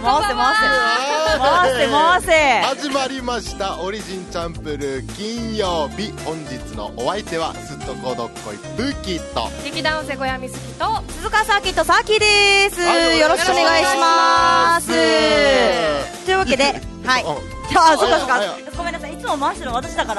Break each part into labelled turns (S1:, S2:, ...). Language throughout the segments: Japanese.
S1: 始まりましたオリジンチャンプルー金曜日。本日のお相手はすっとこどっこいブキと
S2: 劇団おせ小屋みすきと
S3: 鈴川サーキットサーキーです、よろしくお願いしますというわけで、はい、そうかごめんなさい、いつも回してるの私だから、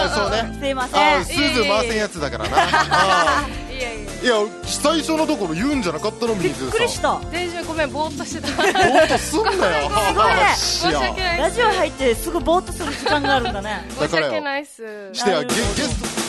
S1: そうね、
S3: すいません、
S1: すず回せんやつだからな。いや最初のところ言うんじゃなかったの。
S3: びっくりした。
S2: 全然ごめん、ぼーっとしてた。
S1: ぼーっとすんなよ。
S3: すごいね、
S2: 申し訳ない。
S3: ラジオ入ってすぐぼーっとする時間があるんだね。
S2: 申し訳ないっす。
S1: してやゲスト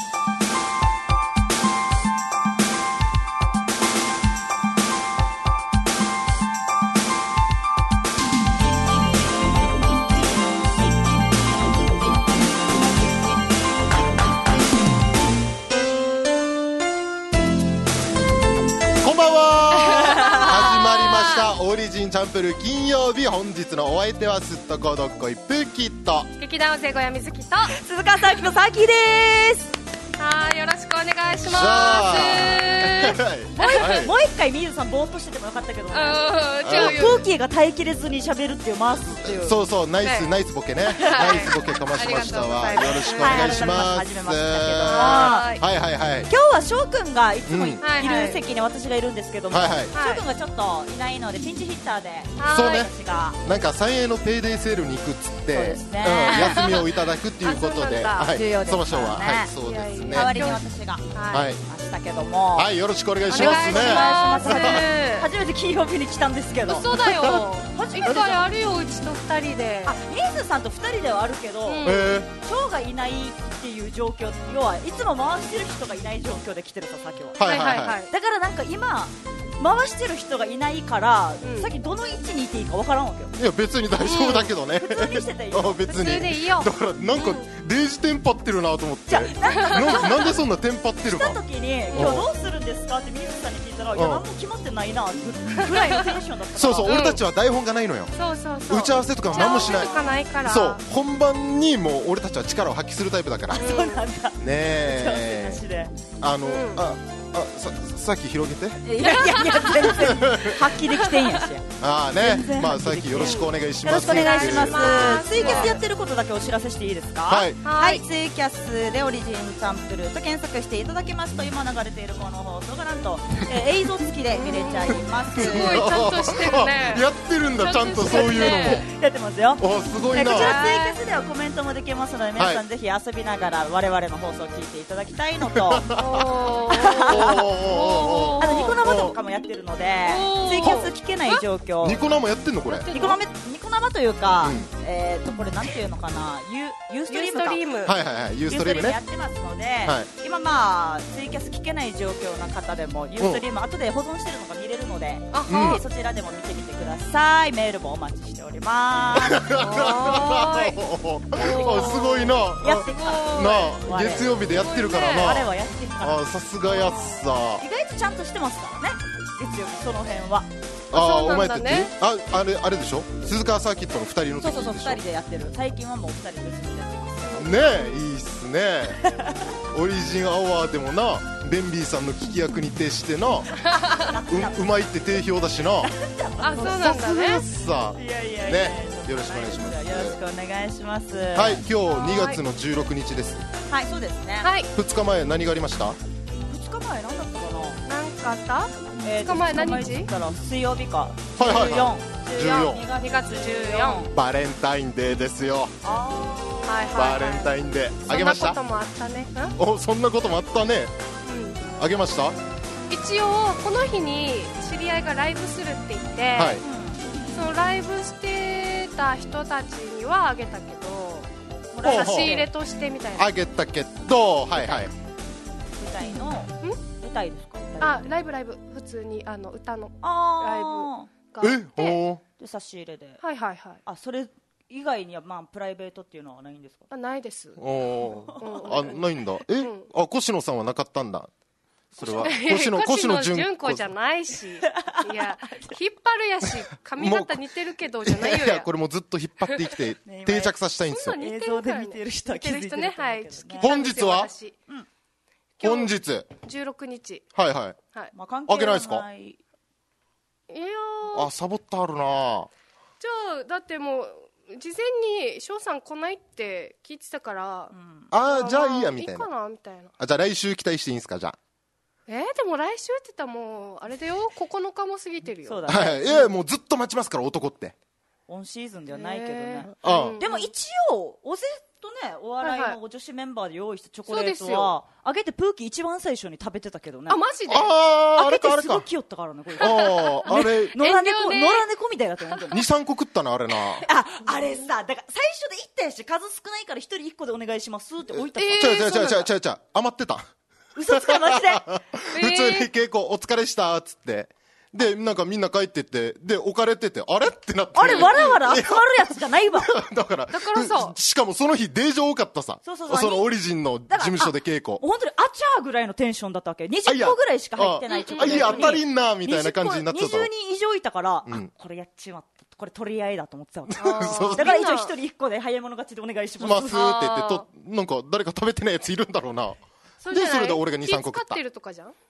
S1: オリジンチャンプルー金曜日。本日のお相手はすっとこどっこいプキッと
S2: 劇団おせ小屋みずきと
S3: 鈴川サーキのサーキーです。
S2: はい、よろしくお願いします。
S3: もう一回みゆさんぼーっとしててもよかったけどね。空気が耐えきれずに喋るっていう回すっていう。
S1: そうナイスボケね。ナイスボケかましましたわ。よろしくお願いします。
S3: 今日は翔くんがいつもいる席に私がいるんですけども、翔くんがちょっといないのでピンチヒッターで、
S1: そうね、なんか3円のペイデイセールに行くっつって、休みをいただくっていうことで、その賞はそうですね、
S3: 代わりに私が来ましたけども、
S1: はい、よろしくお願いしますね。
S3: 初めて金曜日に来たんですけど。
S2: 嘘だよ。一回あるよ、うちと2人で。
S3: ニーズさんと2人ではあるけど、翔がいないっていう状況、要はいつも回してる人がいない状況で来てるさ、さっきは。だからなんか今回してる人がいないから、さっきどの位置にいていいかわからんわけよ。
S1: いや別に大丈夫だけどね。
S3: 普通にしてていいよ。
S1: 別に
S2: 普通でいいよ。
S1: だからなんかデージテンパってるなと思って。なんでそんなテンパってるか。
S3: 来た時に今日どうするんですかって水木さんに聞いたら、いや何も決まってないなぐらいのテンションだったから。
S1: そう俺たちは台本がないのよ。打ち合わせとかも何もしない。そう本番にもう俺たちは力を発揮するタイプだから。
S3: そうなんだ。
S1: ねえ。さっき広げて。
S3: いや全然発揮できてんやし。
S1: まあさっきよろしくお願いします。
S3: よろしくお願いします。ツイキャスやってることだけお知らせしていいですか。はい、ツイキャスでオリジンチャンプルーと検索していただきますと、今流れているこの放送がなんと映像付きで見れちゃいます。
S2: すごいちゃんとしてるね。
S1: やってるんだ、ちゃんとそういうのも
S3: やってますよ。
S1: すごいな。
S3: こちらツイキャスではコメントもできますので、皆さんぜひ遊びながら我々の放送を聞いていただきたいのと、ニコ生とかもやってるので、ツイキャス聞けない状況。
S1: ニコ生やってんのこれ。
S3: ニコ生というか、これなんていうのかな、ユーストリームか。
S1: ユーストリームね。
S3: やってますので、今ツイキャス聞けない状況な方でもユーストリーム後で保存してるのが見れるので、そちらでも見てみてください。メールもお待ちしております。
S1: すごいな。
S3: やってから
S1: 月曜日でやってるからな。
S3: あれはやってるから。
S1: さすがやっさ。
S3: 意外とちゃんとしてますからね、月曜日その辺は。
S1: お前たちあれでしょ、鈴川サーキットの2人の時でしょ。
S3: そう2人でやってる。最近はもう2人でやってます
S1: ね。え、いいっすね。オリジンアワーでもな、ベンビーさんの聞き役に徹してな、うまいって定評だしな。
S2: そうなんだね。
S1: いやね、よろしくお願いします。
S3: よろしくお願いします。
S1: はい、今日2月の16日です。
S3: はい、そうですね。
S1: 2日前何がありました？
S3: 2日前何だったかな。
S2: なんかあった？2日前何日？
S3: 水曜日か。
S2: 2月14。
S1: バレンタインデーですよ。バレンタインデーあげました？
S2: そんなこともあったね。
S1: そんなこともあったね。あげました？
S2: 一応この日に知り合いがライブするって言って、そのライブしてた人たちにはあげたけど、差し入れとしてみたいな。
S1: あげたけど、
S3: 舞台の舞台ですか？
S2: ライブ普通に歌のライブがあって
S3: で差し入れで。
S2: そ
S3: れ以外にはプライベートっていうのはないんですか？
S2: ないです。
S1: ないんだ。越野さんはなかったんだ。それは
S2: 越野純子じゃないし、いや引っ張るやし、髪型似てるけどじゃないよ。
S1: いやこれもずっと引っ張って生きて定着させたいんですよ。
S3: 映像で見てる人は気づいてるね。
S1: 本日は
S2: 16日。
S1: あげないですか？
S2: いや
S1: サボったあるな。
S2: じゃあだってもう事前に翔さん来ないって聞いてたから、
S1: じゃあいいやみたいな。
S2: いいかなみたいな。
S1: じゃあ来週期待していいんですか？じゃあ
S2: でも来週って言ったらもうあれだよ、9日も過ぎてるよ。
S3: そうだ
S1: ね。いやもうずっと待ちますから、男って
S3: オンシーズンではないけどね。でも一応おぜとね、お笑いの女子メンバーで用意したチョコレートはあげてプーキー一番最初に食べてたけどね。
S2: マジで？
S3: あげてすごい来よったからね、これ。
S1: あれ
S3: 野良猫みたいだった。
S1: 2,3 個食ったな、あれな。
S3: あれさ、だから最初で言ったやし、数少ないから1人1個でお願いしますって置いたから。
S1: 違う余ってた。
S3: 嘘つかマジで。
S1: 普通に稽古お疲れしたっつってでなんかみんな帰ってってで置かれててあれってなって、
S3: あれわらわら集まるやつじゃないわ。
S1: だからさ、しかもその日デージ多かったさ。そのオリジンの事務所で稽古、
S3: 本当にあちゃーぐらいのテンションだったわけ。20個ぐらいしか入ってないチョコレートに
S1: 当たりんなみたいな感じになってた。
S3: 20人以上いたから、これやっちまった、これ取り合いだと思ってたわけ。だから一応1人1個で早い者勝ちでお願いします
S1: って言ってなんか誰か食べてないやついるんだろうな。でそれで俺が 2,3 個食った。気使ってるとかじゃん。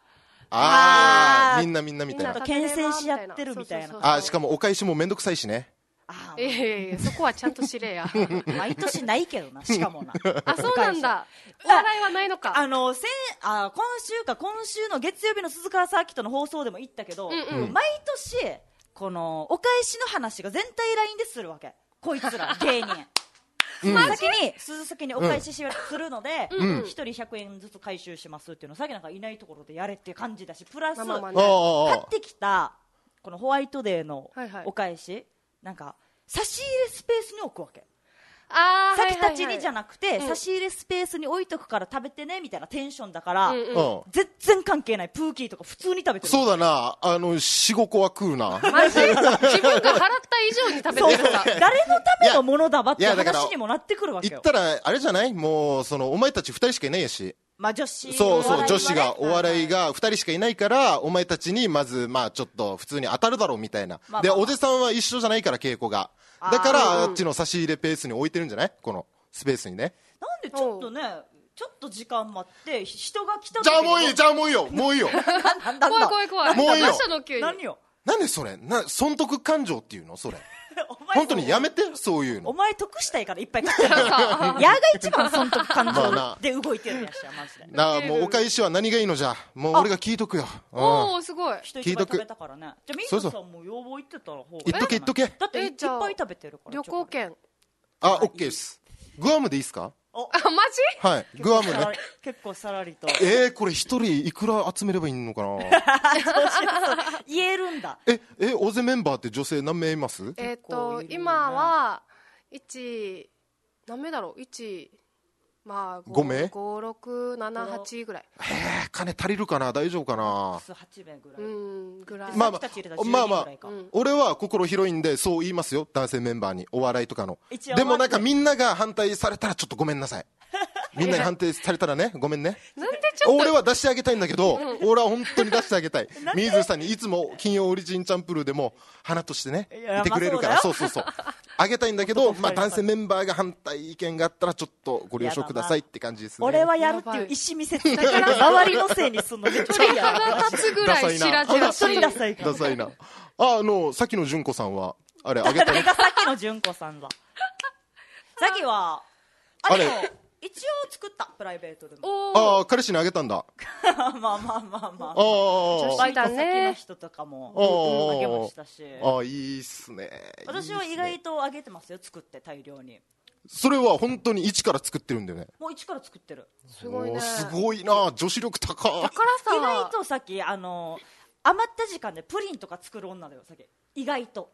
S1: みんなみたいな。
S3: 牽制し合ってるみたいな。
S1: しかもお返しもめんどくさいしね。
S2: そこはちゃんと知れや。
S3: 毎年ないけどな、しかもな。
S2: そうなんだ。お笑いはないのか。
S3: 今週の月曜日の鈴川サーキットの放送でも言ったけど、毎年このお返しの話が全体 LINE でするわけ、こいつら芸人。先にお返しするので、1人100円ずつ回収しますっていうのをさっきなんかいないところでやれっていう感じだし、プラス買ってきたこのホワイトデーのお返し、なんか差し入れスペースに置くわけ。先たちにじゃなくて、差し入れスペースに置いとくから食べてねみたいなテンションだから、全然関係ないプーキーとか普通に食べてる。
S1: そうだな、4,5 個は食うな。
S2: マジ？自分が払った以上に食べてるか。
S3: 誰のためのものだばって話にもなってくるわけよ。
S1: 言ったらあれじゃない、もうお前たち2人しかいないやし。
S3: 女子
S1: 女子がお笑いが2人しかいないから、お前たちにまずちょっと普通に当たるだろうみたいな。でおじさんは一緒じゃないから稽古が。だからあっちの差し入れペースに置いてるんじゃない、このスペースにね。
S3: なんでちょっとね、ちょっと時間待って人が来た時に。
S1: じゃあもういいよ
S2: 怖い
S1: もういいよ。
S3: 何よ、
S1: なんでそれ損得感情っていうのそれ。本当にやめて、そういうの。
S3: お前得したいからいっぱい買ってるから矢が一番損得感情で動いてるやしや、マジで。
S1: もうお返しは何がいいのじゃ、もう俺が聞いとくよ。
S2: すごい。
S3: 人いっぱい食べたからね。じゃあミートさんも要望言ってたら方が
S1: 言っとけ。
S3: だっていっぱい食べてるから。
S2: 旅行券。
S1: オッケーです。グアムでいいですか？
S2: マジ？
S1: はい、グアムね。
S3: 結構さらりと。
S1: これ一人いくら集めればいいのかな。
S3: 言えるんだ。
S1: 大勢メンバーって女性何名います？
S2: 今は何名だろう、5名？5、6、7、8ぐらい。
S1: 金足りるかな、大丈夫かな。
S3: 8名ぐらい。
S1: まあ俺は心広いんでそう言いますよ、男性メンバーに、お笑いとかの。でもなんかみんなが反対されたらちょっとごめんなさい。みんなに判定されたらね、ごめんね。
S2: なんでちょっと
S1: 俺は出してあげたいんだけど、俺は本当に出してあげたい。水谷さんにいつも金曜オリジンチャンプルーでも花としてねいてくれるから、そうあげたいんだけど、男性メンバーが反対意見があったらちょっとご了承くださいって感じですね。
S3: 俺はやるっていう意思見せつだから周りのせいにすんのめっちゃ嫌だ。
S2: 立つぐらい白々しい。
S1: ダサいな。さっきの純子さんはあれあげた。
S3: 誰がさっきの純子さんだ。さっきはあれ一応作った、プライベートでも。
S1: 彼氏にあげたんだ。
S3: まあバイト先の人とかもあげましたし。
S1: いいっすね。
S3: 私は意外とあげてますよ、作って大量に。
S1: それは本当に一から作ってるんだよね。
S3: もう一から作ってる。
S2: すごいね。
S1: すごいな、女子力高。
S2: だからさ、
S3: 意外とさっき余った時間でプリンとか作る女だよ、さっき。意外と。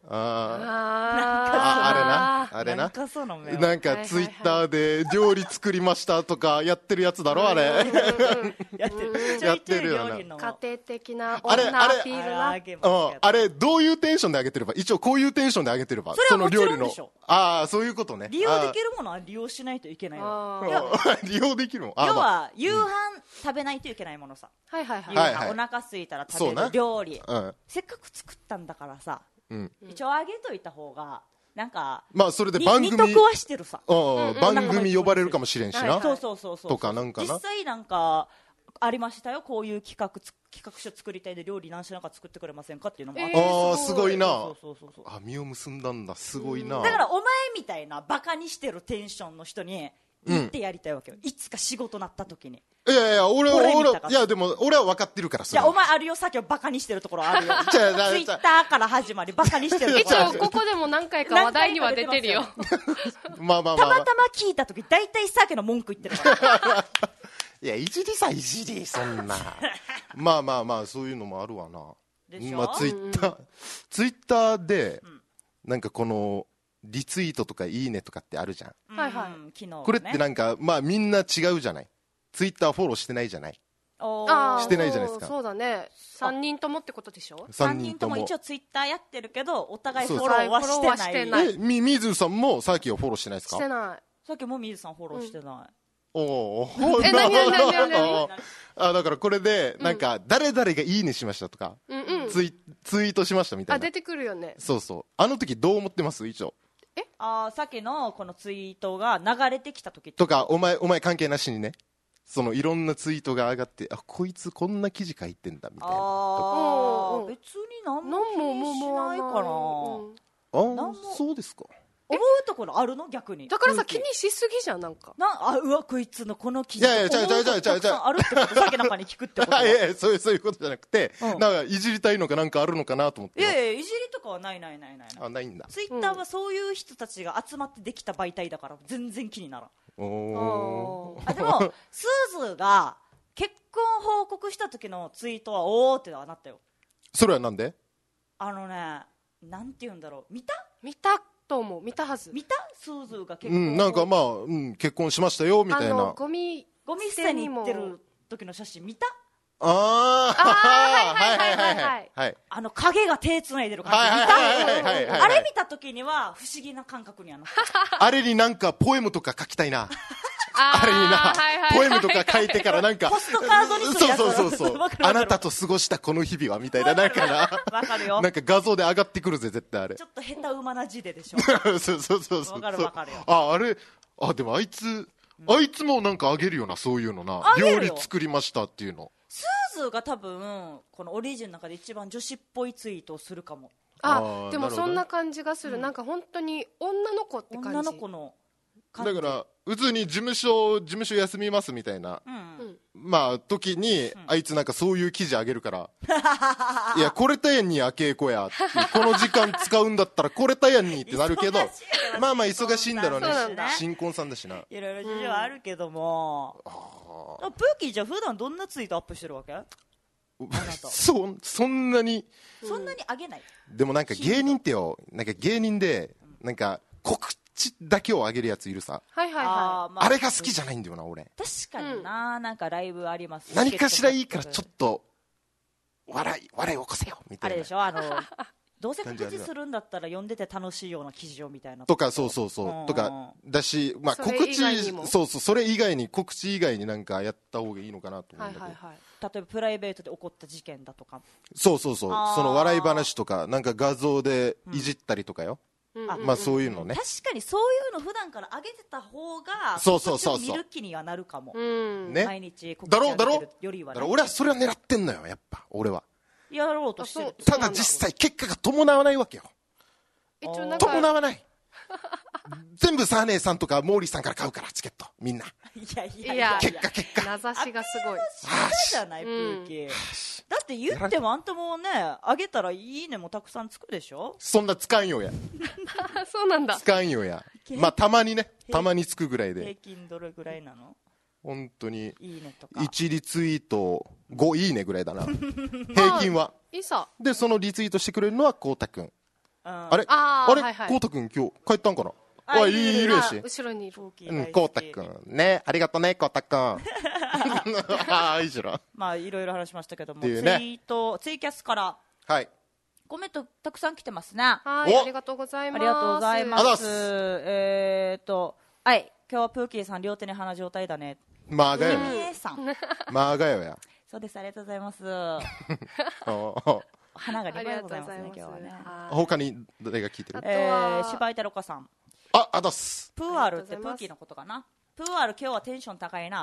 S1: あれな。なんかツイッターで料理作りましたとかやってるやつだろ、あれ。
S3: やってるよな。
S2: 家庭的な女アピールな。
S1: あれどういうテンションであげてれば、一応こういうテンションであげてれば、
S3: それはもちろんでしょ。
S1: そういうことね。
S3: 利用できるものは利用しないといけないの。
S1: 利用できるの。
S3: 要は夕飯食べないといけないものさ。夕飯お腹空いたら食べる料理。せっかく作ったんだからさ、一応あげといた方がなんか
S1: それで番組
S3: 二得はしてるさ。
S1: 番組呼ばれるかもしれんしな。
S3: そうとかなんかな。実際なんかありましたよ、こういう企画企画書作りたいで料理何品か作ってくれませんかっていうのもあって、
S1: ああすごいな。
S3: そう
S1: あ、実を結んだんだ。すごいな。
S3: だからお前みたいなバカにしてるテンションの人に言ってやりたいわけよ、いつか仕事なった時に。
S1: いや俺いやでも俺は分かってるから。
S3: いやお前あるよ、さっきはバカにしてるところあるよツイッターから始まりバカにしてるところ
S2: 一応ここでも何回か話題には出てるよ
S1: まあたま
S3: たま聞いた時大体さっきの文句言ってるから
S1: いやいじりさいじりそんなまあそういうのもあるわな。
S3: でしょ、
S1: まあ、ツイッターで、なんかこのリツイートとかいいねとかってあるじゃん、
S2: はいはい、
S3: 昨日ね、
S1: これってなんかまあみんな違うじゃない。ツイッターフォローしてないじゃない。してないじゃないですか。
S2: そうだね、3人ともってことでしょ。
S3: 3人とも一応ツイッターやってるけどお互いフォローはしてない。
S1: みずさんもさっきはフォローしてないですか。
S2: してない。
S3: さっきもみずさんフォローしてない、
S1: お
S2: 何
S1: だからこれでなんか誰々がいいねしましたとか、ツイートしましたみたいな。
S2: 出てくるよね。
S1: そうあの時どう思ってます一応。
S3: さっきのこのツイートが流れてきた時
S1: とかお前関係なしにね、そのいろんなツイートが上がって、あこいつこんな記事書いてんだみたいなと
S3: か、別に何も気にしないかな。
S1: そうですか。
S3: 思うところあるの逆に。
S2: だからさ気にしすぎじゃん。なんか
S3: うわこいつのこの記事
S1: いや
S3: たくさんあるってことさっきなんかに聞くってこと
S1: いやそういうことじゃなくて、なんかいじりたいのかなんかあるのかなと思って。
S3: いやいじりとかはないないん
S1: だ。
S3: ツイッターはそういう人たちが集まってできた媒体だから全然気にならん。でもスーズーが結婚報告した時のツイートはおーってなったよ。
S1: それはなんで。
S3: なんて言うんだろう、見た
S2: と思う。見たはず。
S3: 見たスーズーが結婚、
S1: なんかまあ、結婚しましたよみたいな。
S2: ゴミ
S3: 捨てに行ってる時の写真見た。
S2: はい
S3: 影が手つないでる感じ見た。あれ見た時には不思議な感覚にはなった。
S1: あれになんかポエムとか書きたいな。あれにな、ポエムとか書いてからなんか
S3: ポストカードにするやつ。
S1: そうあなたと過ごしたこの日々はみたいな、なんかな、
S3: わかるよ。
S1: なんか画像で上がってくるぜ絶対あれ。
S3: ちょっと下手馬な字でしょ。
S1: そう
S3: わかるよ。
S1: あれでもあいつもなんかあげるよな、そういうのな。料理作りましたっていうの。
S3: スーズーが多分このオリジンの中で一番女子っぽいツイートをするかも。
S2: でもそんな感じがする。なんか本当に女の子って感じ。
S3: 女の子の感じ
S1: だから普通に事務所休みますみたいな、まあ時に、あいつなんかそういう記事あげるからいやこれたやんにあけいこやって、この時間使うんだったらこれたやんにってなるけどまあ忙しいんだろうね。新婚さんだしな。
S3: いろいろ事情あるけども、プーキーじゃ普段どんなツイートアップしてるわけ？
S1: そんなに
S3: あげない。
S1: でもなんか芸人ってよ、なんか芸人でなんか告知だけを上げるやついるさ。あれが好きじゃないんだよな俺。
S3: 確かにな、なんかライブあります。
S1: 何かしらいいからちょっと笑い起こせよみたいな。
S3: あれでしょ、どうせ告知するんだったら読んでて楽しいような記事をみたいな
S1: とか、そうとかだし、まあ告知、それ以外に告知以外になんかやった方がいいのかなと思うんだけど、
S3: 例えばプライベートで起こった事件だとか、
S1: その笑い話とかなんか画像でいじったりとかよ、まあそういうのね。
S3: 確かにそういうの普段から上げてた方がそう見る気にはなるかも、ね、毎日告知上げてるよりはね。
S1: だろ俺はそれは狙ってんのよやっぱ。俺は
S3: やろうとしてる。
S1: ただ実際結果が伴わないわけよ。伴わない。全部サーネーさんとかモーリーさんから買うからチケットみんな。
S3: いや
S1: 結果
S2: 名指しがすごい。
S3: じゃないプーキー。だって言ってもあんたもね、あげたらいいねもたくさんつくでしょ。
S1: そんなつかんよや。
S2: そうなんだ。
S1: つかんよや。まあたまにつくぐらいで。
S3: 平均どれぐらいなの？
S1: 本当に
S3: いいねとか
S1: 1リツイート5いいねぐらいだな平均は。
S2: いいさ。で
S1: そのリツイートしてくれるのはこうたくん。あれこうたくん今日帰ったんかな。いるし
S2: 後ろにいる。
S1: こうたくんね、ありがとうねこうたくん。いいじゃん。
S3: まあいろいろ話しましたけども、ツイキャスからコメントたくさん来てますね。
S2: ありがとうございます。
S3: ありがとうございます。今日はプーキーさん両手に花状態だね。
S1: まあがよや。
S3: そうです、ありがとうございます。花が2枚ございますね今日はね。
S1: 他に誰が聞いてる？
S3: 柴井太郎さん。
S1: あだす。
S3: プーアルってプーキーのことかな。プーアル今日はテンション高いな。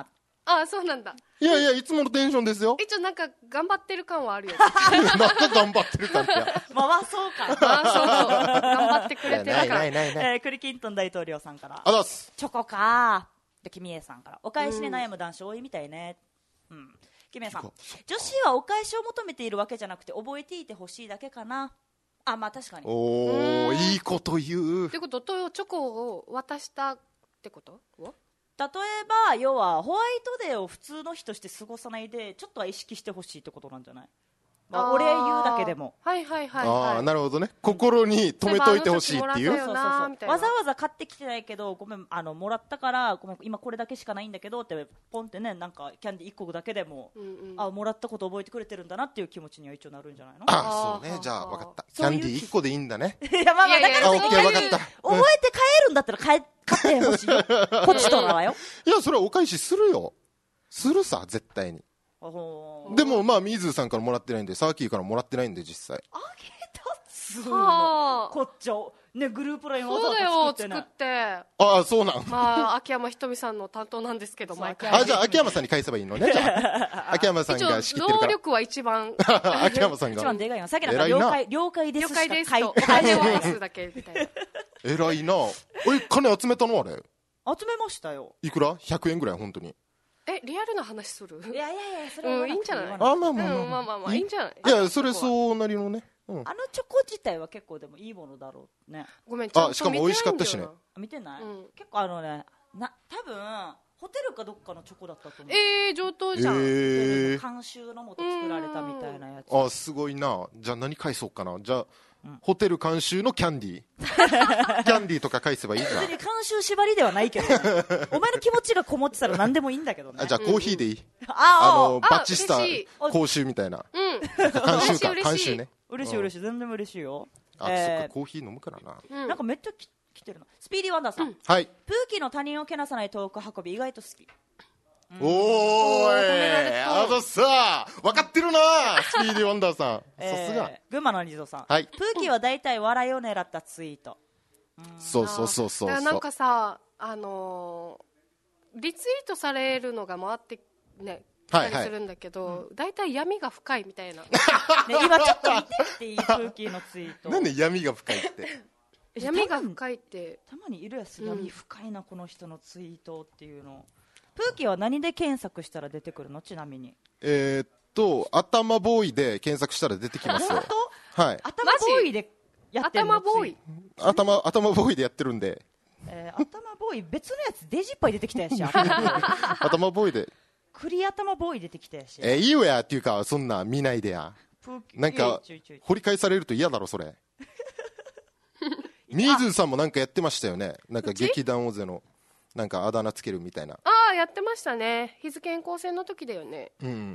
S2: ああ、そうなんだ。
S1: いやいや、いつものテンションですよ。
S2: 一応なんか頑張ってる感はあるよ。
S1: なんか頑張ってる感ってや。
S3: 回そうか。
S2: そう。頑張ってくれてるから。
S3: クリキントン大統領さんから。
S1: あざっす。
S3: チョコかー。で、キミエさんから。お返しに悩む男子多いみたいね。キミエさん。女子はお返しを求めているわけじゃなくて、覚えていてほしいだけかな。あ、まあ確かに。
S1: おー、いいこと言う。
S2: ってことと、チョコを渡したってこと
S3: 例えば要はホワイトデーを普通の日として過ごさないでちょっとは意識してほしいってことなんじゃない？まあ、お礼言うだけでも。
S2: はいはいはい、
S1: ああ、なるほどね。心に留めといてほしいっていう。
S3: そうわざわざ買ってきてないけどごめんもらったからごめん今これだけしかないんだけどってポンってねなんかキャンディー1個だけでも、あもらったこと覚えてくれてるんだなっていう気持ちには一応なるんじゃないの？
S1: あそうね。じゃあ分かった。キャンディー1個でいいんだね。
S3: いやまあまあだから
S1: オッケー分かった。
S3: 覚えて帰るんだったら買ってほしいよ。こっちとらはよ。
S1: いやそれはお返しするよ。するさ絶対に。でもまあミズーさんからもらってないんでサーキーからもらってないんで実際
S3: あげたっつうのこっちをねグループラインわざわざ作って
S2: あ
S1: あそうなん。
S2: まあ秋山ひとみさんの担当なんですけど毎回
S1: あじゃあ秋山さんに返せばいいのね。じゃあ秋山さんが仕切ってるから
S2: 能力は一番
S1: 秋山さんが
S3: 一番でかいよ。さっきなんか了解です
S2: 了解ですとお金を渡すだけみたいな。
S1: 偉いな。金集めたのあれ
S3: 集めましたよ。
S1: いくら100円ぐらい本当に。
S2: リアルな話する？
S3: いやそれはい
S2: いんじゃない？
S1: ま
S2: あいいんじゃない？
S1: いやそれそうなりのね。
S3: あのチョコ自体は結構でもいいものだろうね。
S2: ごめん。
S1: あしかも美味しかったしね。
S3: 見てない？結構多分ホテルかどっかのチョコだったと思う。
S2: 上等じゃん。
S3: 監修のもと作られたみたいなやつ。
S1: あすごいな。じゃあ何返そうかな。じゃあホテル監修のキャンディーキャンディーとか返せばいいじゃん。
S3: 別に監修縛りではないけど、ね、お前の気持ちがこもってたら何でもいいんだけどね。
S1: じゃあコーヒーでいい。バチスタ講習みたいな。監修か監修ね。
S3: 嬉しい全然嬉しいよ。
S1: そっかコーヒー飲むからな。
S3: なんかめっちゃ来てるな。スピーディーワンダーさん。
S1: はい。
S3: プーキーの他人をけなさないトーク運び意外と好き。
S1: おーいあざさ分かってるなスピーディーワンダーさん。さすが
S3: 群馬のリゾさん。
S1: はい。
S3: プーキーは大体笑いを狙ったツイート。
S1: そう
S2: なんかさリツイートされるのが回ってね来たりするんだけど大体闇が深いみたいな。
S3: 今ちょっと見てっていいプーキーのツイート。
S1: なんで闇が深いって。
S2: 闇が深いって
S3: たまにいるやつ。闇深いなこの人のツイートっていうの。プーキーは何で検索したら出てくるの？ちなみに
S1: 頭ボーイで検索したら出てきますよ。はい。
S3: 頭ボーイでやってるの？
S2: 頭ボーイ
S1: 頭ボーイでやってるんで、
S3: 頭ボーイ別のやつデジッパイ出てきたやし
S1: 頭ボーイで
S3: 栗頭ボーイ出てきたやし
S1: いいよやっていうかそんな見ないでや。なんか掘り返されると嫌だろそれ。ミーズーさんもなんかやってましたよね。なんか劇団オゼのなんかあだ名つけるみたいな。
S2: やってましたね。日付変更線の時だよね。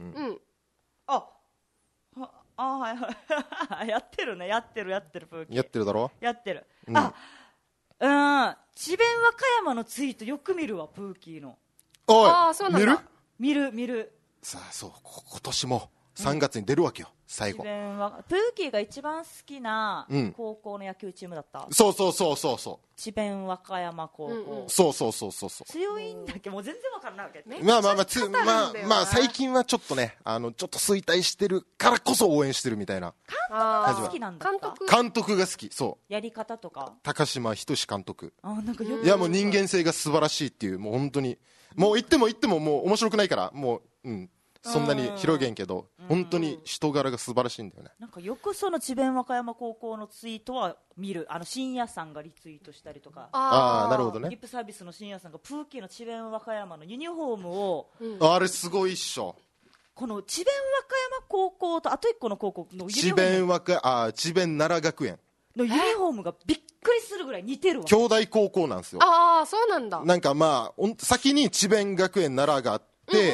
S3: はいはいやってるね。やってるプーキー
S1: やってるだろ。
S3: やってる。智弁和歌山のツイートよく見るわプーキーの。
S1: おい
S2: そうなんだ。
S3: 見る。
S1: さあそう今年も3月に出るわけよ最後。
S3: プーキーが一番好きな高校の野球チームだった。
S1: そう
S3: 智弁和歌山高校。
S1: そう
S3: 強いんだっけ。もう全然わからないわけ。
S1: まあ最近はちょっとねちょっと衰退してるからこそ応援してるみたいな。
S3: 監督が好きなんだ。
S1: 監督が好き。そう
S3: やり方とか
S1: 高島仁監督。
S3: なんかよく
S1: いやもう人間性が素晴らしいっていう。もう本当にもう言ってももう面白くないからもうそんなに広げんけど本当に人柄が素晴らしいんだよね。
S3: なんかよくその智弁和歌山高校のツイートは見る。深夜さんがリツイートしたりとか。
S1: なるほどね。
S3: リップサービスの深夜さんがプーキーの智弁和歌山のユニフォームを
S1: あれすごいっしょ。
S3: この智弁和歌山高校とあと一個の高校のユニフォーム
S1: 智弁奈良学園
S3: のユニフォームがびっくりするぐらい似てるわ。
S1: 兄弟高校なんですよ。
S2: そうなんだ。
S1: なんか先に智弁学園奈良があって、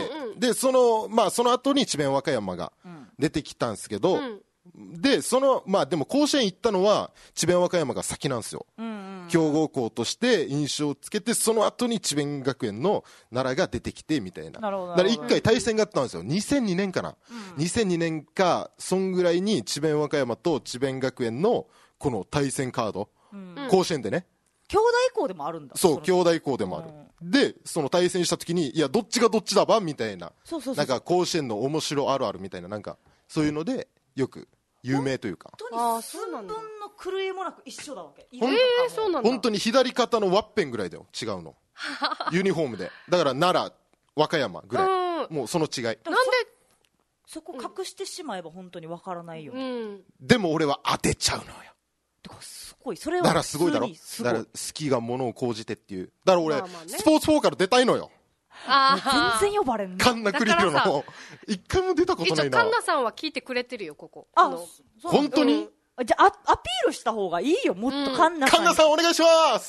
S1: でその後に智弁和歌山が出てきたんですけど、ででも甲子園行ったのは智弁和歌山が先なんですよ。強豪校として印象をつけてその後に智弁学園の奈良が出てきてみたいな。だから1回対戦があったんですよ。2002年かな、2002年かそんぐらいに智弁和歌山と智弁学園のこの対戦カード、甲子園でね
S3: 兄弟校でもあるんだ。
S1: そう兄弟校でもある、でその対戦した時にいやどっちがどっちだばみたいな、なんか甲子園の面白あるあるみたいな、なんかそういうのでよく有名というか、
S3: 本当に寸分の狂いもなく一緒だわけ。
S2: そうなんだ。
S1: 本当に左肩のワッペンぐらいだよ違うのユニフォームで。だから奈良和歌山ぐらい、もうその違い。なんで
S3: そこ隠してしまえば本当にわからないよ、
S1: でも俺は当てちゃうのよ。
S3: だからすごい、それは
S1: だからすごいだろ。だから好きがものを講じてっていう。だから俺、スポーツ4から出たいのよ。
S3: 全然呼ばれんの。
S1: カンナクリロの一回も出たことないな。
S2: 一応カンナさんは聞いてくれてるよここ。
S1: 本当に、
S3: じゃあアピールした方がいいよ、もっとカンナさん。
S1: カンナさんお願いします。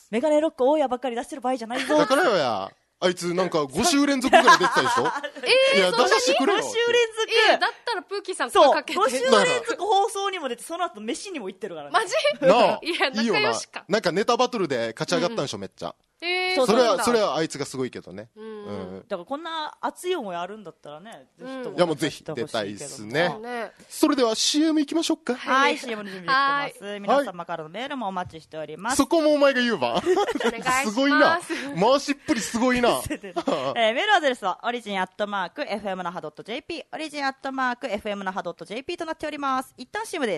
S3: メガネロック大家ばっかり出してる場合じゃないぞ。
S1: だからよや。あいつなんか5週連続ぐらい出てたでしょ。いや出させてくれよ。5週
S3: 連続、
S2: だったらプーキーさん声かけて。
S3: 5週連続放送にも出て、その後飯にも行ってるからね。
S2: マジ
S1: なあ
S2: いや仲良しか。
S1: なんかネタバトルで勝ち上がったんでしょ、めっちゃ。それはあいつがすごいけどね。
S3: だからこんな熱い思いあるんだったらね、ぜひとも。
S1: いやもうぜひ出たいですね。それでは CM 行きましょうか。
S3: はい、CM の準備できてます。皆様からのメールもお待ちしております。
S1: そこもお前が言うば。すごいな。回しっぷりすごいな。
S3: メールアドレスはオリジン@fm那覇 .jp、 オリジン@fm那覇 .jp となっております。一旦 CM です。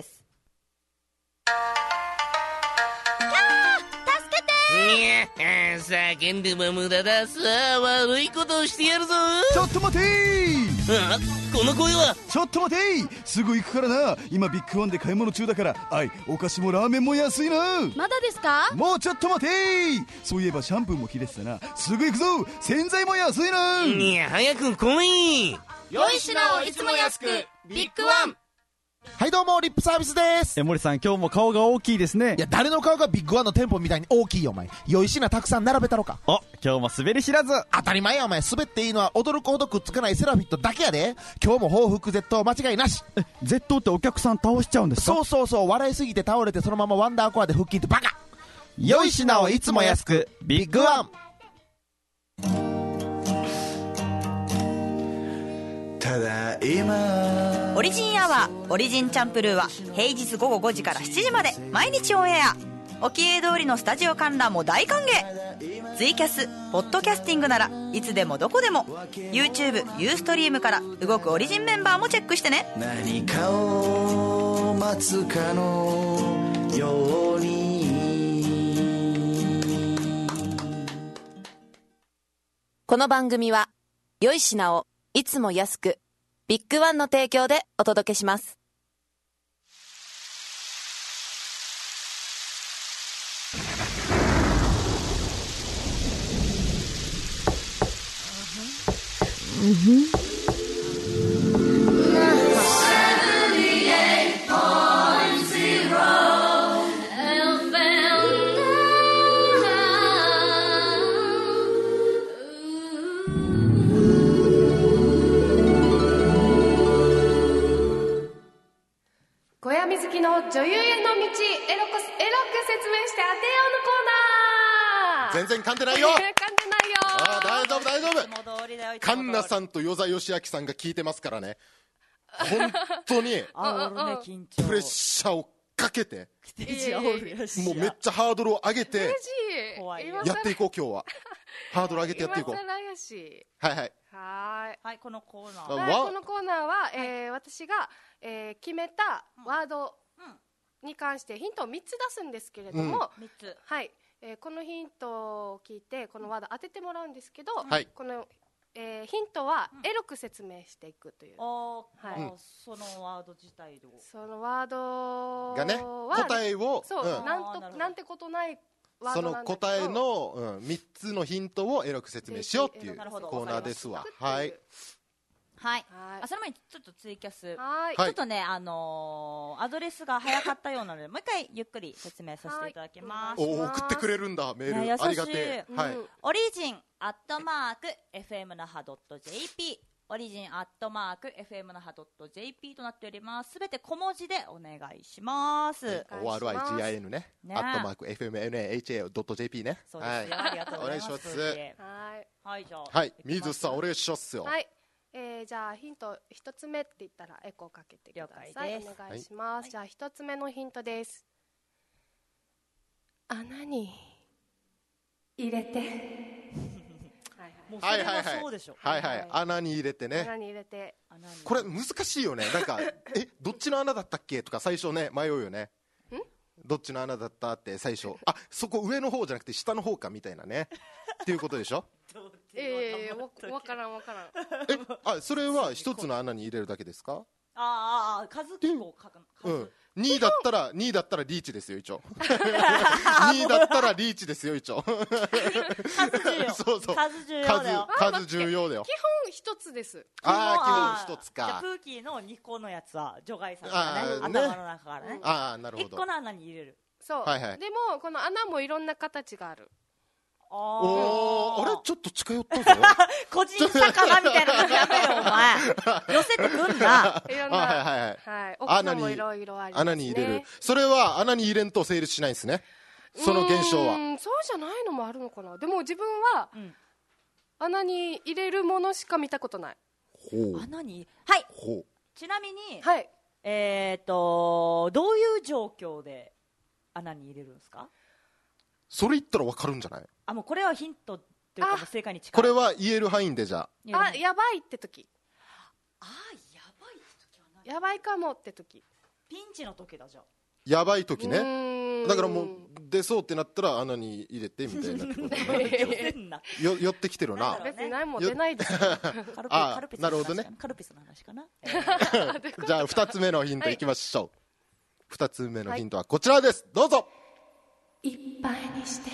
S4: 叫んでも無駄だ。さあ悪いことをしてやるぞ。
S5: ちょっと待て
S4: この声は。
S5: ちょっと待てすぐ行くからな。今ビッグワンで買い物中だから。お菓子もラーメンも安いな。
S6: まだですか。
S5: もうちょっと待てそういえばシャンプーも切れてたな。すぐ行くぞ。洗剤も安いな。
S4: いや早く来い。
S6: 良い品をいつも安く、ビッグワン。
S7: はいどうもリップサービスです。
S8: 森さん今日も顔が大きいですね。
S7: いや誰の顔がビッグワンの店舗みたいに大きいよお前。良い品たくさん並べたろか。
S8: 今日も滑り知らず。
S7: 当たり前やお前。滑っていいのは驚くほどくっつかないセラフィットだけやで。今日も報復絶倒間違いなし。
S8: 絶倒ってお客さん倒しちゃうんですか。
S7: そう笑いすぎて倒れてそのままワンダーコアで腹筋ってバカ。
S8: 良い品をいつも安く、ビッグワン。
S3: ただいまオリジンアワー、オリジンチャンプルーは平日午後5時から7時まで毎日オンエア。おきえ通りのスタジオ観覧も大歓迎。ツイキャス、ポッドキャスティングならいつでもどこでも YouTube、ユーストリームから動くオリジンメンバーもチェックしてね。
S9: 何かを待つかのように。
S10: この番組は良い品をいつも安く、ビッグワンの提供でお届けします。
S2: 小屋水木の女優への道、エロく説明して当てようのコーナー。
S1: 全然噛んでないよ。
S2: 噛んでないよ。
S1: 大丈夫大丈夫。カンナさんと与座義明さんが聞いてますからね。本当にプレッシャーをかけて、もうめっちゃハードルを上げてやっていこう。今日はハードル上げてやっていこう。
S3: はい、このコーナー
S2: は、私が、決めたワードに関してヒントを3つ出すんですけれども、はい、このヒントを聞いてこのワード当ててもらうんですけど、このヒントはエロく説明していくという、
S3: そのワード自体で、
S2: そのワード
S1: がね、答えを
S2: なんてことないワー
S1: その
S2: ドなんだけど、
S1: 答えの、3つのヒントをエロく説明しようっていうコーナーですわ。はい、
S3: その前にちょっとツイキャス、
S2: はい、
S3: ちょっとね、アドレスが早かったようなのでもう一回ゆっくり説明させていただきます。
S1: 送ってくれるんだメール、ありがてえ。
S3: オリジン@fm那覇 .jp、 オリジン@fm那覇 .jp となっております。すべて小文字でお願いします。
S1: ORIGIN ね、@fmnaha.jp ね。
S3: そうですよ、ありがとうございます。
S1: お願いします。
S3: はい、じゃあ、
S1: はい、水さんお願いしますよ。
S2: はい、じゃあヒント1つ目って言ったらエコーかけてください。お願いします。じゃあ1つ目のヒントです。穴に入れて
S3: もうそれはそうでしょ。
S1: はいはい、穴に入れてね。
S2: 穴に入れて。
S1: これ難しいよね。なんかどっちの穴だったっけとか最初ね迷うよね。どっちの穴だったって最初、あ、そこ上の方じゃなくて下の方かみたいなねっていうことでしょ。
S2: わからんわからん。
S1: それは一つの穴に入れるだけですか。
S3: 数記号書く。
S1: 2位だったらリーチですよ一応。2位だったらリーチですよ一応。
S3: 数重要。
S1: そうそう。
S3: 数重要だよ。
S1: 数重要だよ。
S2: 基本一つです。
S1: 基本一つか。
S3: じゃあプーキーの2個のやつは除外されたね。頭の中からね。
S1: なるほど。
S3: 1個の穴に入れる。
S2: そう。でもこの穴もいろんな形がある。
S1: あれちょっと近寄ったぞ。
S3: 個人魚みたいなのやめろお前。寄せてくんな。
S2: いろんなはい大きさもいろいろありますね。
S1: 穴に入れる。それは穴に入れんと成立しないんですね。その現象は。
S2: そうじゃないのもあるのかな。でも自分は穴に入れるものしか見たことない。
S3: 穴にはい。ちなみにどういう状況で穴に入れるんですか。
S1: それ言ったら分かるんじゃない。
S3: もうこれはヒントというか正解に近い。
S1: これは言える範囲でじゃ
S2: あ。やばいって時。やばいかもって時。
S3: ピンチの時だじゃあ。
S1: やばい時ね。だからもう出そうってなったら穴に入れてみたいな。寄ってきてるな。
S2: 別に何も出ないです。
S1: なるほどね。
S3: カルピスの話かな。
S1: じゃあ2つ目のヒントいきましょう。2つ目のヒントはこちらです。どうぞ。
S2: いっぱいにして。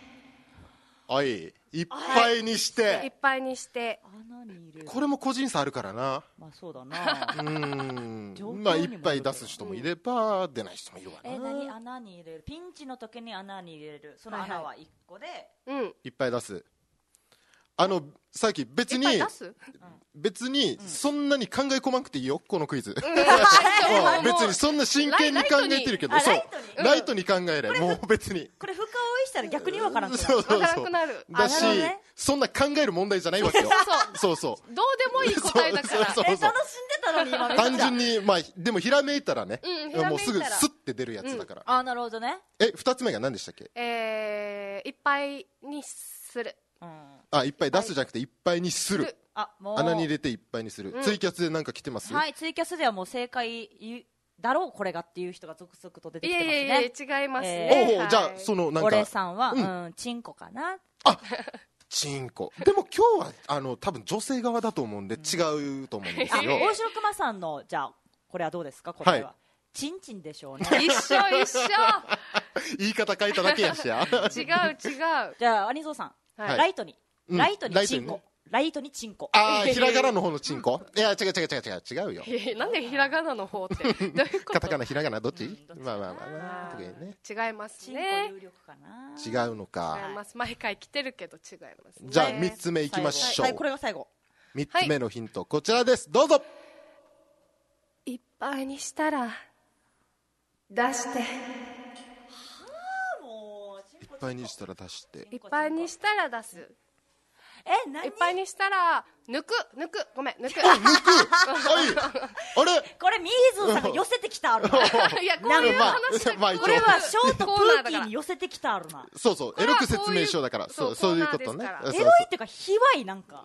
S1: いっぱいにして。
S2: いっぱいにして。
S1: これも個人差あるからな。
S3: まあそうだな。
S1: まあいっぱい出す人もいれば出ない人もいるわな。
S3: 何穴に入れる。ピンチの時に穴に入れる。その穴は1個で。
S1: いっぱい出す。さっき別にそんなに考え込まなくていいよこのクイズ。別にそんな真剣に考えてるけど、そうライトに考えれもう別に。
S3: これ深追いしたら逆に分からんくなる。
S1: そうだしそんな考える問題じゃないわけよ。そうそう
S2: どうでもいい答えだから。
S3: 楽しんでたのに今めっちゃ。
S1: 単純にまあでもひらめいたらね、もうすぐスッて出るやつだから。
S3: なるほどね。
S1: 2つ目が何でしたっけ。
S2: いっぱいにする。
S1: いっぱい出すじゃなくていっぱいにする。穴に入れていっぱいにする。ツイキャスで何か来てます。
S3: はい、ツイキャスではもう正解だろうこれがっていう人が続々と出てきてますね。
S2: 違いますね。
S1: じゃあそのなんか
S3: 俺さんはチンコかな。
S1: チンコ。でも今日は多分女性側だと思うんで違うと思うんですよ。
S3: 大城熊さんのじゃあこれはどうですか。これはチンチンでしょうね。
S2: 一緒
S1: 言い方変えただけやしや。
S2: 違う。
S3: じゃあアニゾーさん。ライトにチンコ。ライトにチンコ。
S1: ひらがなの方のチンコ。いや違うよ。
S2: なんでひらがなの方ってどういうこと。
S1: カタカナひらがなどっち。まあ
S2: 違いますね。
S1: 違うのか。
S2: 毎回来てるけど違います。
S1: じゃあ3つ目いきましょう。
S3: これが最後。
S1: 3つ目のヒントこちらです。どうぞ。
S2: いっぱいにしたら出して。
S1: いっぱいにしたら出して。
S2: いっぱいにしたら出す。
S3: 何？
S2: いっぱいにしたら抜く。ごめん抜く。
S1: あれ
S3: これミーズーさんが寄せてきたあるな。
S2: いやこういう話だ。
S3: これはショートプーキーに寄せてきたあるな。
S1: そうエロく説明しようだから。そういうことね。
S3: エロいっていうか卑猥なんか。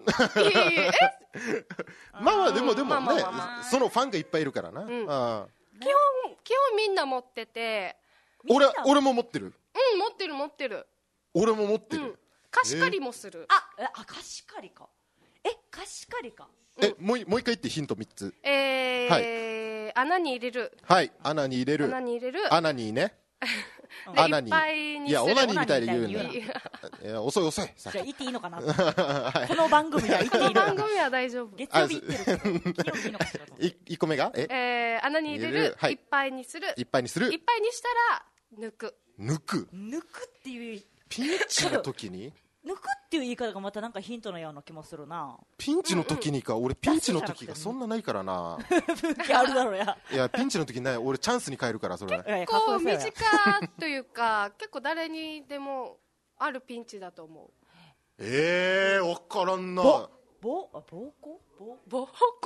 S1: まあでもねそのファンがいっぱいいるからな。
S2: 基本みんな持ってて。
S1: 俺も持ってる。
S2: 持ってる。
S1: 俺も持ってる。
S2: 貸し借りもする。
S3: 貸し借りか。貸し借りか。
S1: もう一回言ってヒント3つ。
S2: 穴に入れる。
S1: はい、穴に入れる。穴にね。穴に。いや、オナニーみたいで言うんだ。いや、遅い。
S3: じゃあ言っていいのかな。この番組は言っていいのかな。
S2: この番組は大丈夫。
S3: 月曜日言ってるけど。金曜日いいのかしら。
S1: 1個目が
S2: 穴に入れる。いっぱいにする。
S1: いっぱいにした
S2: ら抜く。
S1: 抜く
S3: っていう。
S1: ピンチの時に
S3: 抜くっていう言い方がまたなんかヒントのような気もするな。
S1: ピンチの時にか。俺ピンチの時がそんなないからな。
S3: あるだろうや。
S1: いやピンチの時ない。俺チャンスに変えるからそれ。
S2: 結構身近というか結構誰にでもあるピンチだと思う。
S1: 分からんな。
S3: 暴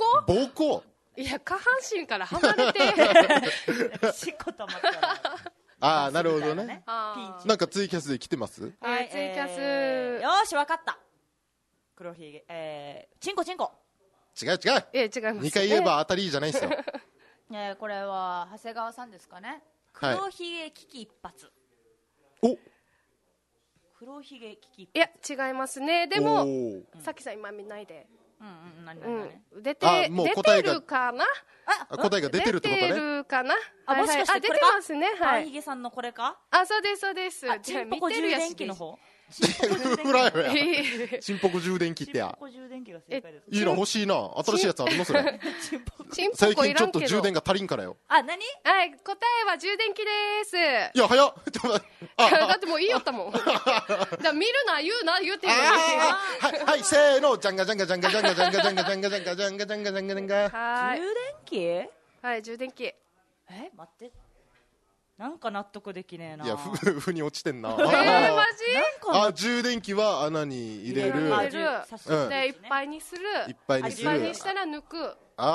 S3: 行。
S2: いや下半身から離れて。
S3: しっこたまったら。
S1: ああ、なるほどね。
S2: あ
S1: なんかツイキャスで来てます？
S2: ツイキャス、
S3: よーし、わかった。黒ひげ、チンコ。
S1: 違う。
S2: 違います。
S1: 2回言えば当たりじゃないですよ。
S3: これは長谷川さんですかね。
S1: はい
S3: 黒ひげ危機一発。
S1: お、
S3: 黒ひげ危機一
S2: いや違いますね。でも
S1: お
S2: さっきさん今見ないで。
S3: 何
S2: 出て
S1: もう答えが
S2: るかな。
S1: 答えが出てるってことね。
S2: 出てるかな。
S3: もしかして
S2: 出てますね。
S3: はい。ひげさんのこれか。
S2: そうです。
S3: チンポコ充電器の方。
S1: チンポコ充電器ってや。いいの欲しいな。新しいやつあるのそれ。最近ちょっと充電が足りんからよ。
S2: 何？はい、答えは充電器です。
S1: いや、早っ。
S2: だってもういいよったもん。じゃあ見るな、言うてる。
S1: はい、せーの。ジャンガジャンガジャンガジャンガジャンガジャンガジャンガジャンガジャンガジャンガジャンガジャンガ。
S3: 充電器？
S2: はい、充電器。
S3: 待って。なんか納得できねえな。
S1: いや、ふに落ちてんな。
S2: マジ？
S1: 充電器は穴に入れる。
S2: で、いっぱいにする。
S1: いっぱいに
S2: したら抜く。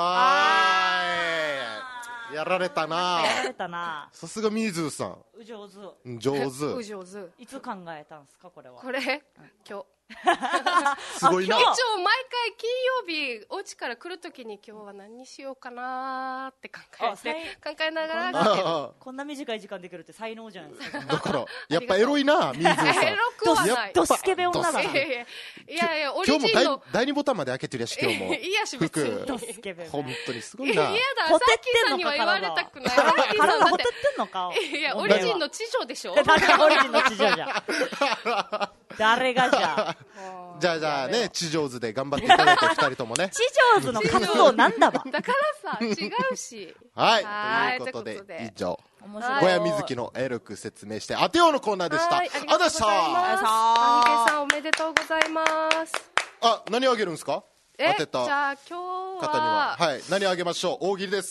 S1: やられたな。さすがみずさん。
S3: 上手。いつ考えたんすかこれは。
S2: これ今日。
S1: すごいな。
S2: 一応毎回金曜日お家から来るときに今日は何にしようかなって考えながら
S3: こんな短い時間できるって才能じゃないですか。
S1: だからやっぱエロいな、みずさん。
S2: エロくはない。
S3: ドスケベ女だな。
S2: いやオリジンの
S1: 今日も第2ボタンまで開けてるやし、今日も。
S2: いやし別に
S3: ドスケベ。
S1: 本当にすごいな。
S2: いやだ、さっきさんには言われたくない。
S3: 体ほてってんのか。
S2: いや、オリジンの知女でしょ。
S3: 誰がオリジンの知女じゃん。誰がじゃ
S1: じゃあね、地上手で頑張っていただいて、2人ともね。
S3: 地上手の活動なんだわ。
S2: だからさ、違うし。
S1: はい、ということで、以上、小屋水木のエロく説明して、当てようのコーナーでした。
S2: ありがとうございます。パニケさんおめでとうございます。
S1: 何あげるんですか？当てた
S2: じゃあ今日は、
S1: はい、何あげましょう？大喜利です。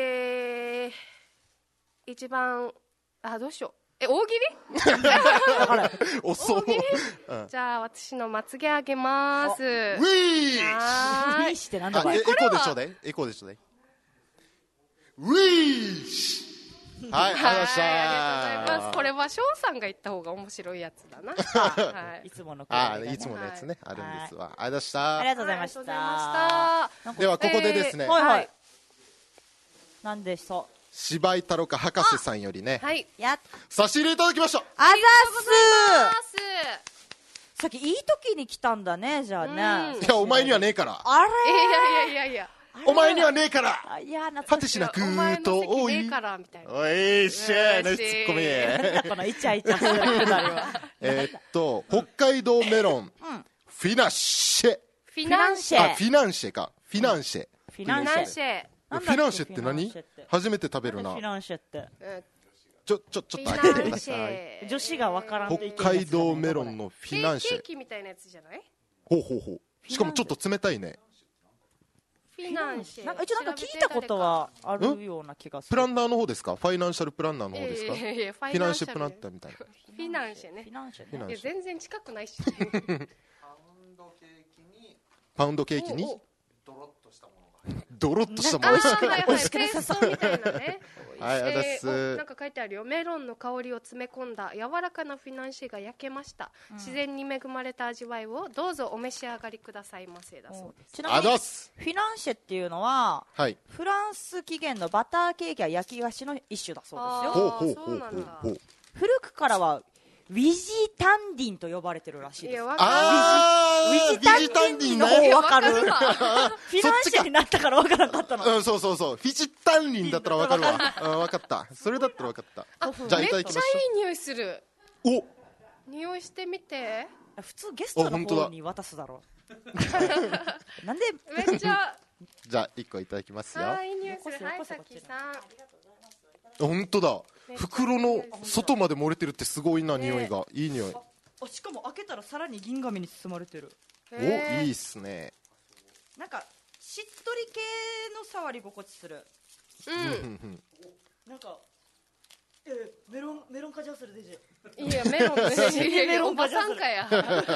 S2: 一番、どうしよう。大喜利？
S1: 遅い。
S2: じゃあ私のまつげあげます。ウ
S1: ィ
S3: ーシってなんだこれ？
S1: エコーでしょうね。エコーでしょうね。ウィーシ。はい、ありがとうございます。
S2: これは翔さんが言った方が面白いやつだな。
S3: いつもの
S1: いつものやつね、あるんですわ。ありがとうございました。
S3: ありがとうございました。
S1: ではここでですね。
S3: なんでしょう。
S1: 芝居太郎か博士さんよりね、差し入れいただきました。
S3: あざっす。さっきいい時に来たんだね、じゃあね。
S1: いや、お前にはねえから。
S3: あれ？
S2: いや。
S1: お前にはねえから。
S3: 果
S1: てしなくと多い。おいしゃー、ナイスツッコミ。
S3: このイチャイチャするくだりは。
S1: 北海道メロン、フィナンシェ。
S2: フィナンシェ
S1: か。フィナンシェ。フィナンシェって何？初めて食べるな。
S3: フィナンシェって。
S1: ちょっと開けてください。
S3: 女子がわからん。
S1: 北海道メロンのフィナンシェ。
S2: ケーキみたいなやつじゃない？
S1: ほう。しかもちょっと冷たいね。
S2: フィナンシェ。
S3: なんか一応なんか聞いたことはあるような気がする。
S1: プランナーの方ですか？ファイナンシャルプランナーの方ですか？
S2: フ
S1: ィナンシェプランナーみたいな。
S2: フィナンシェね。全然近くないし。
S1: パウンドケーキにドロッとしたものが。ドロッとしたもの。
S2: 美味しくなさそうみたいなね。
S1: はい、ありがとうございます。
S2: なんか書いてあるよ。メロンの香りを詰め込んだ柔らかなフィナンシェが焼けました。自然に恵まれた味わいをどうぞお召し上がりくださいませだそうです。
S3: ちなみにフィナンシェっていうのはフランス起源のバターケーキや焼き菓子の一種だそうですよ。
S2: そうなんだ。
S3: 古くからはウィジタンディンと呼ばれてるらしいです。
S2: ウィ
S3: ジタンディンの方分かる？フィナンシェになったから分からなかったの。
S1: そう。フィジタンディンだったら分かるわ。分かった。それだったら分かった。じゃあいただきましょう。
S2: めっちゃいい匂いする。匂いしてみて。
S3: 普通ゲストの方に渡すだろう。なんで
S2: めっちゃ。
S1: じゃあ1個いただきますよ。
S2: いい匂いする。はい、さきさん。
S1: 本当だ。袋の外まで漏れてるってすごいな、匂いが。いい匂い。
S3: しかも開けたらさらに銀紙に包まれてる。
S1: いいっすね。
S3: なんかしっとり系の触り心地する。なんかメロン果汁するでしょ。
S2: いやメロンおばさんかや。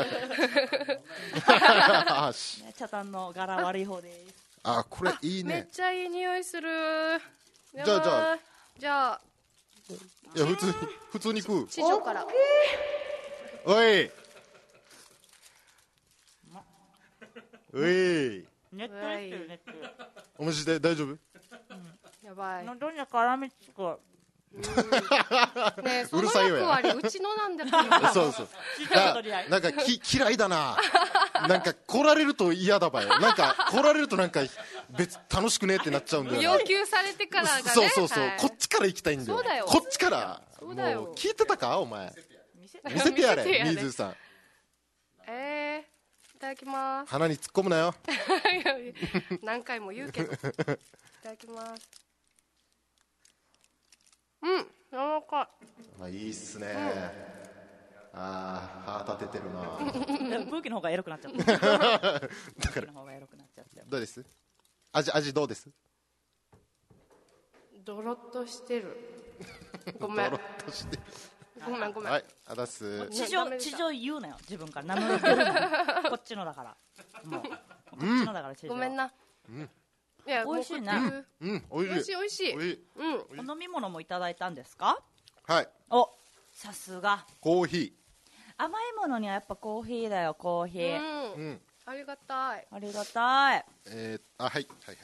S3: 茶炭の柄悪い方です。
S1: これいいね。
S2: めっちゃいい匂いする。
S1: じゃあいや普通に食う。
S2: 地上から。
S1: おいおい。
S3: ネットですよ、ネット。
S1: おマジで大丈夫？
S2: やばい。
S3: 喉に絡みつく。
S2: ねえ、
S1: うるさいよや。
S2: その役割うちのなんだから。
S1: そうそう。なんか嫌いだな。なんか来られると嫌だばよ。なんか来られるとなんか楽しくねってなっちゃうんだよ。
S2: 要求されてからがね。
S1: そうそうそう。こっちから行きたいんだよ。
S2: そうだよ。
S1: こっちから。
S2: そうだよ。
S1: もう聞いてたかお前。見せてやれ、ミーズーさん。
S2: いただきます。
S1: 鼻に突っ込むなよ。
S2: 何回も言うけど。いただきます。柔らかい。
S1: まあいいっすね。歯立ててるな。
S3: ブーキの方がエロくなっちゃった。だから
S1: どうです？味どうです？
S2: ドロッとしてる。ごめん。
S1: ドロッとしてる。
S2: ごめん。
S1: はい、あだす。
S3: 地上言うなよ、自分から。名乗り出るなよ。こっちのだから。もうこっちのだから地上。
S2: ごめんな。
S3: いや、美味しいな。
S2: 美味しい。
S3: お飲み物もいただいたんですか？
S1: はい。
S3: お、さすが。
S1: コーヒー。
S3: 甘いものにはやっぱコーヒーだよ、コーヒー。
S2: ありがたい。
S3: ありがたい。
S1: はい。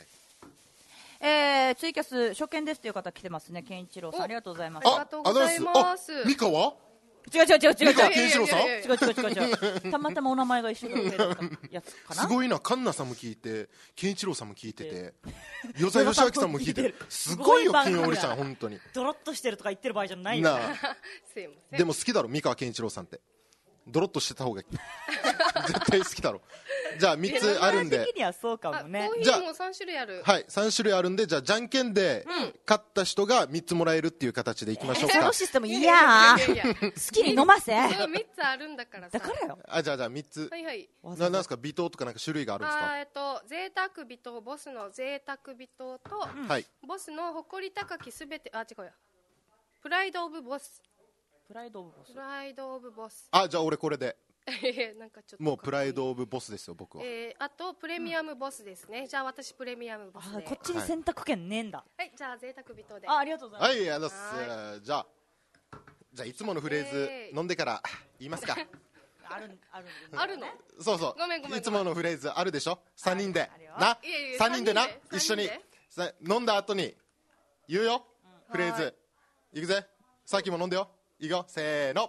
S3: ツイキャス初見ですという方来てますね。健一郎さん、ありがとうございます。
S2: ありがとうございます。
S1: ミカは？
S3: 違う。
S1: ミカ健一郎さん？
S3: 違う。たまたまお名前が一緒だったやつかな。
S1: すごいな、カンナさんも聞いて、健一郎さんも聞いてて、与謝義明さんも聞いてる。すごいよ、金曜日さん、本当に。
S3: ドロッとしてるとか言ってる場合じゃないよ。
S1: でも好きだろ、三河健一郎さんって。ドロッとしてた方が絶対好きだろ。じゃあ3つあるんで。
S3: 的にはそうかもね。
S2: コーヒーも3種類ある。
S1: はい、3種類あるんで、じゃあじゃんけんで勝った人が3つもらえるっていう形でいきましょうか。
S3: そのシステムいや好きに飲ませ。
S2: そう3つあるんだからさ。
S3: だからよ。
S1: じゃあ3つ。
S2: はい。
S1: なんですか、微糖とかなんか種類があるんですか？
S2: 贅沢微糖、ボスの贅沢微糖と、ボスの誇り高きすべて、違うや。プライドオブボス。
S3: プライドオブボス。
S1: じゃあ俺これで。
S2: なんかちょっと
S1: もうプライドオブボスですよ、僕は。
S2: あとプレミアムボスですね。じゃあ私プレミアムボスで。
S3: こっちに選択権ねえんだ。
S2: はい、じゃあ贅沢微糖で。
S3: ありがとうございます。
S1: はい、ありがとうございます。じゃあいつものフレーズ飲んでから言いますか。
S2: あるの？
S1: そうそう。
S2: ごめん。
S1: いつものフレーズあるでしょ。3人でな。3人でな。一緒に飲んだ後に言うよ。フレーズ。いくぜ。さっきも飲んでよ。いくよ。せーの。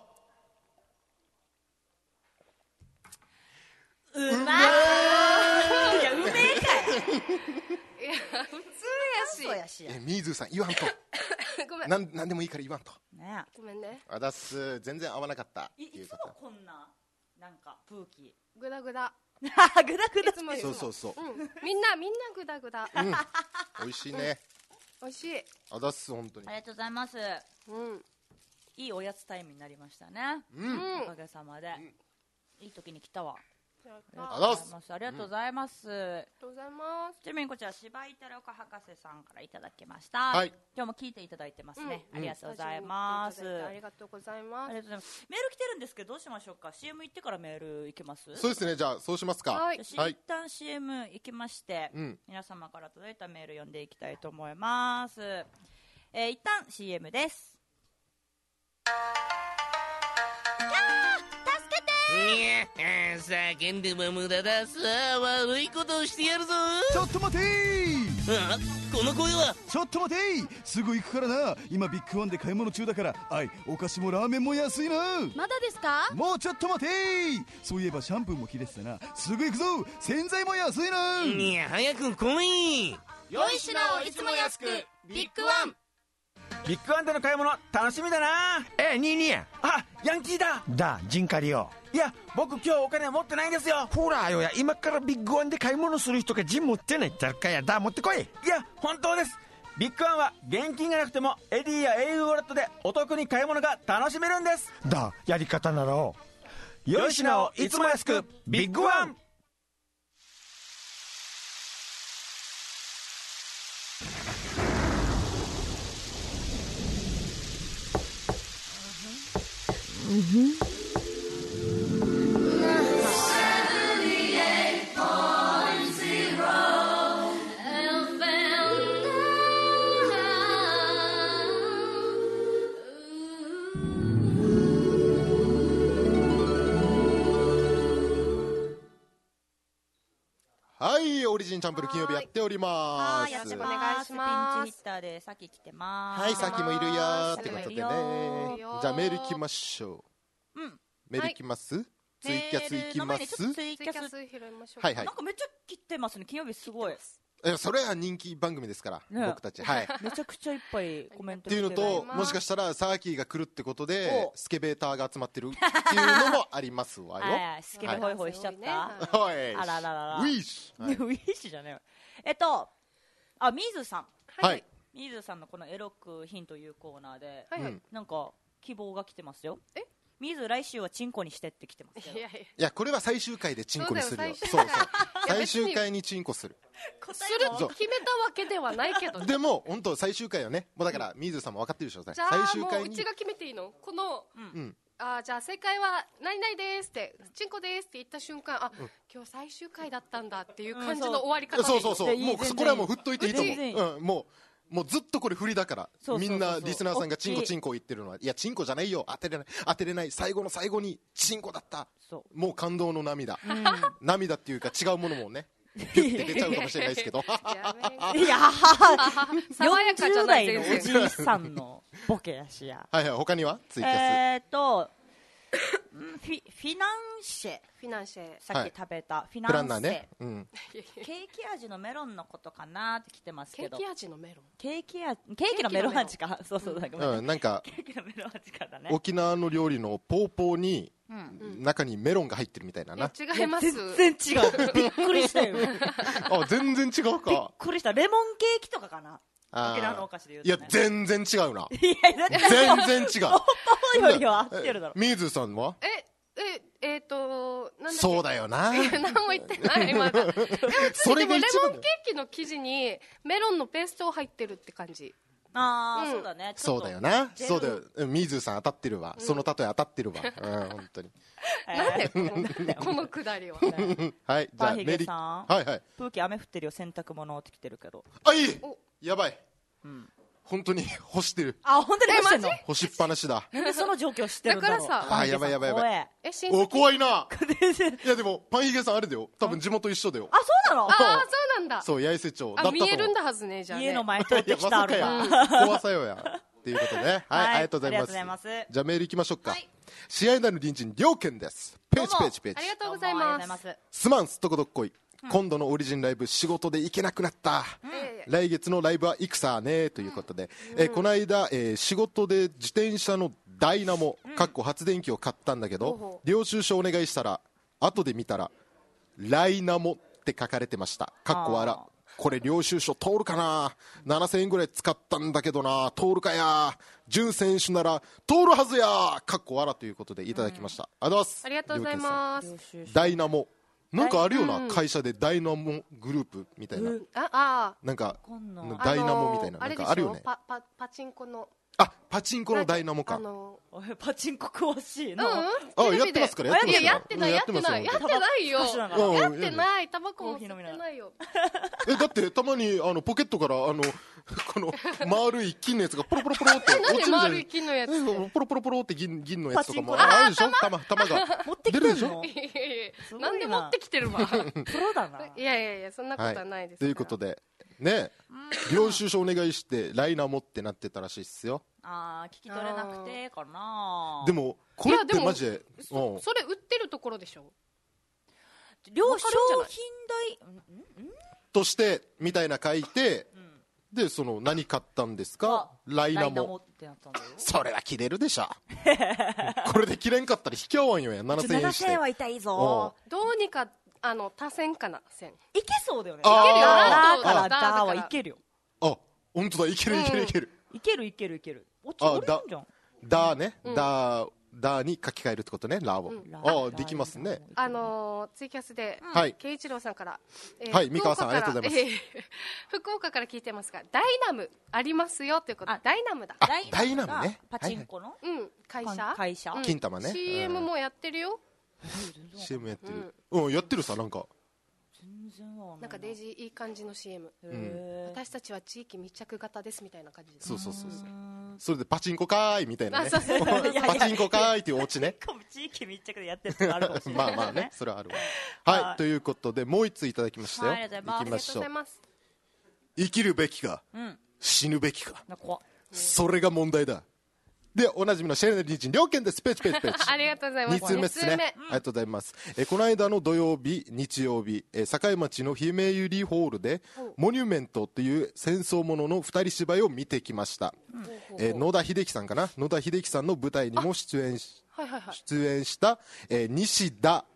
S3: うまい。いや、うめえかい。
S2: いや、普通やし。
S1: ミーズーさん言わんと。
S2: ごめん。
S1: なんでもいいから言わんと。
S2: ごめんね。
S1: あだす、全然合わなかった。
S3: いつもこんな、なんか、プーキー。
S2: グダグダ。
S3: グダグダ。
S1: そう。
S2: みんなグダグダ。
S1: 美味しいね。
S2: 美味しい。
S1: あだす、本当に。
S3: ありがとうございます。いいおやつタイムになりましたね。おかげさまで。いい時に来たわ。ありがとうございます。ありがとうございます。ちなみにこちら芝居太郎博士さんからいただきました。今日も聞いていただいてますね。ありがとうございます。
S2: ありがとうございます。
S3: メール来てるんですけどどうしましょうか。 CM 行ってからメール行けます？
S1: そうですね。じゃあそうしますか。
S3: 一旦 CM 行きまして、皆様から届いたメール読んでいきたいと思います。一旦 CM です。
S4: 叫んでも無駄だ。さあ悪いことをしてやるぞ。
S5: ちょっと待て
S4: この声は。
S5: ちょっと待てすぐ行くからな。今ビッグワンで買い物中だから。お菓子もラーメンも安いな。
S6: まだですか？
S5: もうちょっと待てそういえばシャンプーも切れてたな。すぐ行くぞ。洗剤も安いな。
S4: いや早く来い。
S6: 良い品をいつも安くビッグワン。
S11: ビッグワンでの買い物楽しみだな。
S12: ニーニーや。
S11: ヤンキーだ
S12: ジンカリよ。
S11: いや僕今日お金持ってないんですよ。
S12: ほらよや、今からビッグワンで買い物する人がジン持ってないったらかやだ。持ってこい。
S11: いや本当です。ビッグワンは現金がなくてもエディや au ウォレットでお得に買い物が楽しめるんです。
S12: やり方なら
S11: 良い品をいつも安くビッグワン。
S1: はい、オリジンチャンプル金曜日やっております。
S3: よろしくお
S2: 願いします。
S3: ピンチヒッターでさっき来てます。
S1: はい、さっきもいるよーってことでね。じゃあメール行きましょう。メール行きます？ツイキャス行きます？
S2: ツイキャス拾いましょう。
S1: はいはい。
S3: なんかめっちゃ来てますね。金曜日すごい。
S1: それは人気番組ですから、僕たち。はい。
S3: めちゃくちゃいっぱいコメント
S1: っていうのと、もしかしたらサーキーが来るってことでスケベーターが集まってるっていうのもありますわよ。
S3: スケベホイホイしちゃった。
S1: はい。
S3: あらららら。
S1: ウィッシュ。
S3: ウィッシュじゃねえよ。ミーズさん。
S1: はい。
S3: ミーズさんのこのエロくヒンというコーナーで、なんか希望が来てますよ。ミーズ来週はチンコにしてって来てますよ。
S1: いや、これは最終回でチンコにするよ。そう。最終回にチンコする。
S2: すると決めたわけではないけど。
S1: でも本当最終回はね、もうだからミーズさんも分かってるでしょ。
S2: 最終回に。もううちが決めていいの？この。じゃあ正解は何々ですってチンコですって言った瞬間、今日最終回だったんだっていう感じの終わり方でいい。
S1: そうもうこれはもう振っといていいと思う。もうずっとこれ振りだから、みんなリスナーさんがチンコチンコ言ってるのは、いやチンコじゃないよ、当てれない、最後の最後にチンコだった、もう感動の涙、涙っていうか違うものもねピュッて出ちゃうかもしれないですけど、
S3: いや
S2: 爽やかじゃない
S3: 40代のおじいさんのボケやしや。
S1: はいはい、他にはツイキャス
S3: フィナンシェさっき食べたフィナンシェ、
S1: プランナーね、
S3: ケーキ味のメロンのことかなって来てますけど、
S2: ケーキ味のメロン、
S3: ケーキのメロン味か、そう
S1: なんか
S3: ケーキのメロン味かだね。
S1: 沖縄の料理のポーポーに中にメロンが入ってるみたいなな。
S2: 違います。
S3: 全然違う。びっくりしたよ。
S1: 全然違うか。
S3: びっくりした。レモンケーキとかかな。沖縄のお菓子で言うと、
S1: いや全然違うな。
S3: 全然違う。ポーポーよりは合ってるだろ。
S1: ミーズさんは？
S2: なんだっけ、
S1: そうだよな。
S2: 何も言ってないまだ。それでもレモンケーキの生地にメロンのペースト入ってるって感じ。
S3: そうだね。
S1: そうだよな。そうだよ。ミーズさん当たってるわ。その例え当たってるわ。本当に。
S2: なんでこのくだりは。
S1: はい。じゃあメリ
S3: さん。
S1: はいはい。
S3: プーキ雨降ってるよ、洗濯物って来てるけど。
S1: いい。やばい。本当に干してる。
S3: 本当に干してんの？
S1: 干しっぱなしだ。
S3: なんでその状況知ってるんだろう。
S2: だからさ。
S1: やばい。
S2: お、
S1: 怖いな。いやでもパンヒゲさんあれだよ。多分地元一緒だよ。
S3: そうなの？
S2: そうなんだ。
S1: そう、八重瀬町だったと思う。
S2: 見えるんだはずね、じゃあね。
S3: 家の前通ってきたあるわ。
S1: 怖さよや。っていうことでね。はい、ありがとうございます。じゃあメール行きましょうか。試合なる隣人両県です。ページ。
S2: ありがとうございます。
S1: すまんすっとこどっこい。今度のオリジンライブ仕事で行けなくなった、来月のライブは戦ねということで、この間、仕事で自転車のダイナモ、発電機を買ったんだけど、領収書お願いしたら後で見たらライナモって書かれてました。これ領収書通るかな、7000円ぐらい使ったんだけどな、通るかや、準選手なら通るはずやということでいただきました。あり
S2: がとうございます。
S1: ダイナモなんかあるよな、会社でダイナモグループみたいな、なんかダイナモみたいな、なんかあるよね。
S2: パチンコの
S1: パチンコのダイナモか。
S3: パチンコ詳しいな。
S1: やってますから。
S2: やってないよ。やってない。タバコも吸ってないよ。
S1: だってたまにポケットからこの丸い金のやつがポロポロポロって落ちるじゃん。
S2: 丸い金のやつ。
S1: ポロポロポロって銀のやつとかもあるでしょ。玉が
S3: 持ってきてるでしょ。
S2: なんで持ってきてるわ。
S3: プロだな。
S2: いやそんなことはないです。
S1: ということでね、領収書お願いしてライナモってなってたらしいっすよ。
S3: 聞き取れなくてかな。
S1: でもこれってマジで
S2: それ売ってるところでしょ。
S3: 商品代
S1: としてみたいな書いて、でその何買ったんですか、ライナモってなったんだよ。それは切れるでしょ。これで切れんかったら引き合わんよや。7000円して。
S3: 7000円は痛いぞ。
S2: どうにか多線かな、線
S3: いけそうだよね。
S2: いけるよ。
S3: だからだはいけるよ。
S1: 本当だ、いける。
S3: いける。落ちるじゃん。
S1: だね、だに書き換えるってことね、ラを。できますね。
S2: ツイキャスで慶一郎さんから、
S1: 三河さんありがとうございます。
S2: 福岡から聞いてますが、ダイナムありますよということ。ダイナムだ。
S1: ダイナムね。
S3: パチンコの
S2: 会社。
S1: 金玉ね。
S2: CM もやってるよ。
S1: CM やってる。やってるさ、なんか
S2: なんかデイジーいい感じの CM。私たちは地域密着型ですみたいな感じで。
S1: そう。 それでパチンコかーいみたいなねパチンコかーいっていうオチね
S3: 地域密着でやってるのあるかもしれない。
S1: まあねそれはあるわ。はいということでもう一ついただきましたよ。
S3: ありがとうございます。
S1: いきましょう。生きるべきか、死ぬべきか、それが問題だ。でおなじみのシェルネリンチン両県ですペチペチペチ
S2: ありがとうございます。
S1: 2通目ですね、ありがとうございます。この間の土曜日日曜日、境町のひめゆりホールでモニュメントという戦争ものの2人芝居を見てきました。野田秀樹さんかな、野田秀樹さんの舞台にも出演した、西田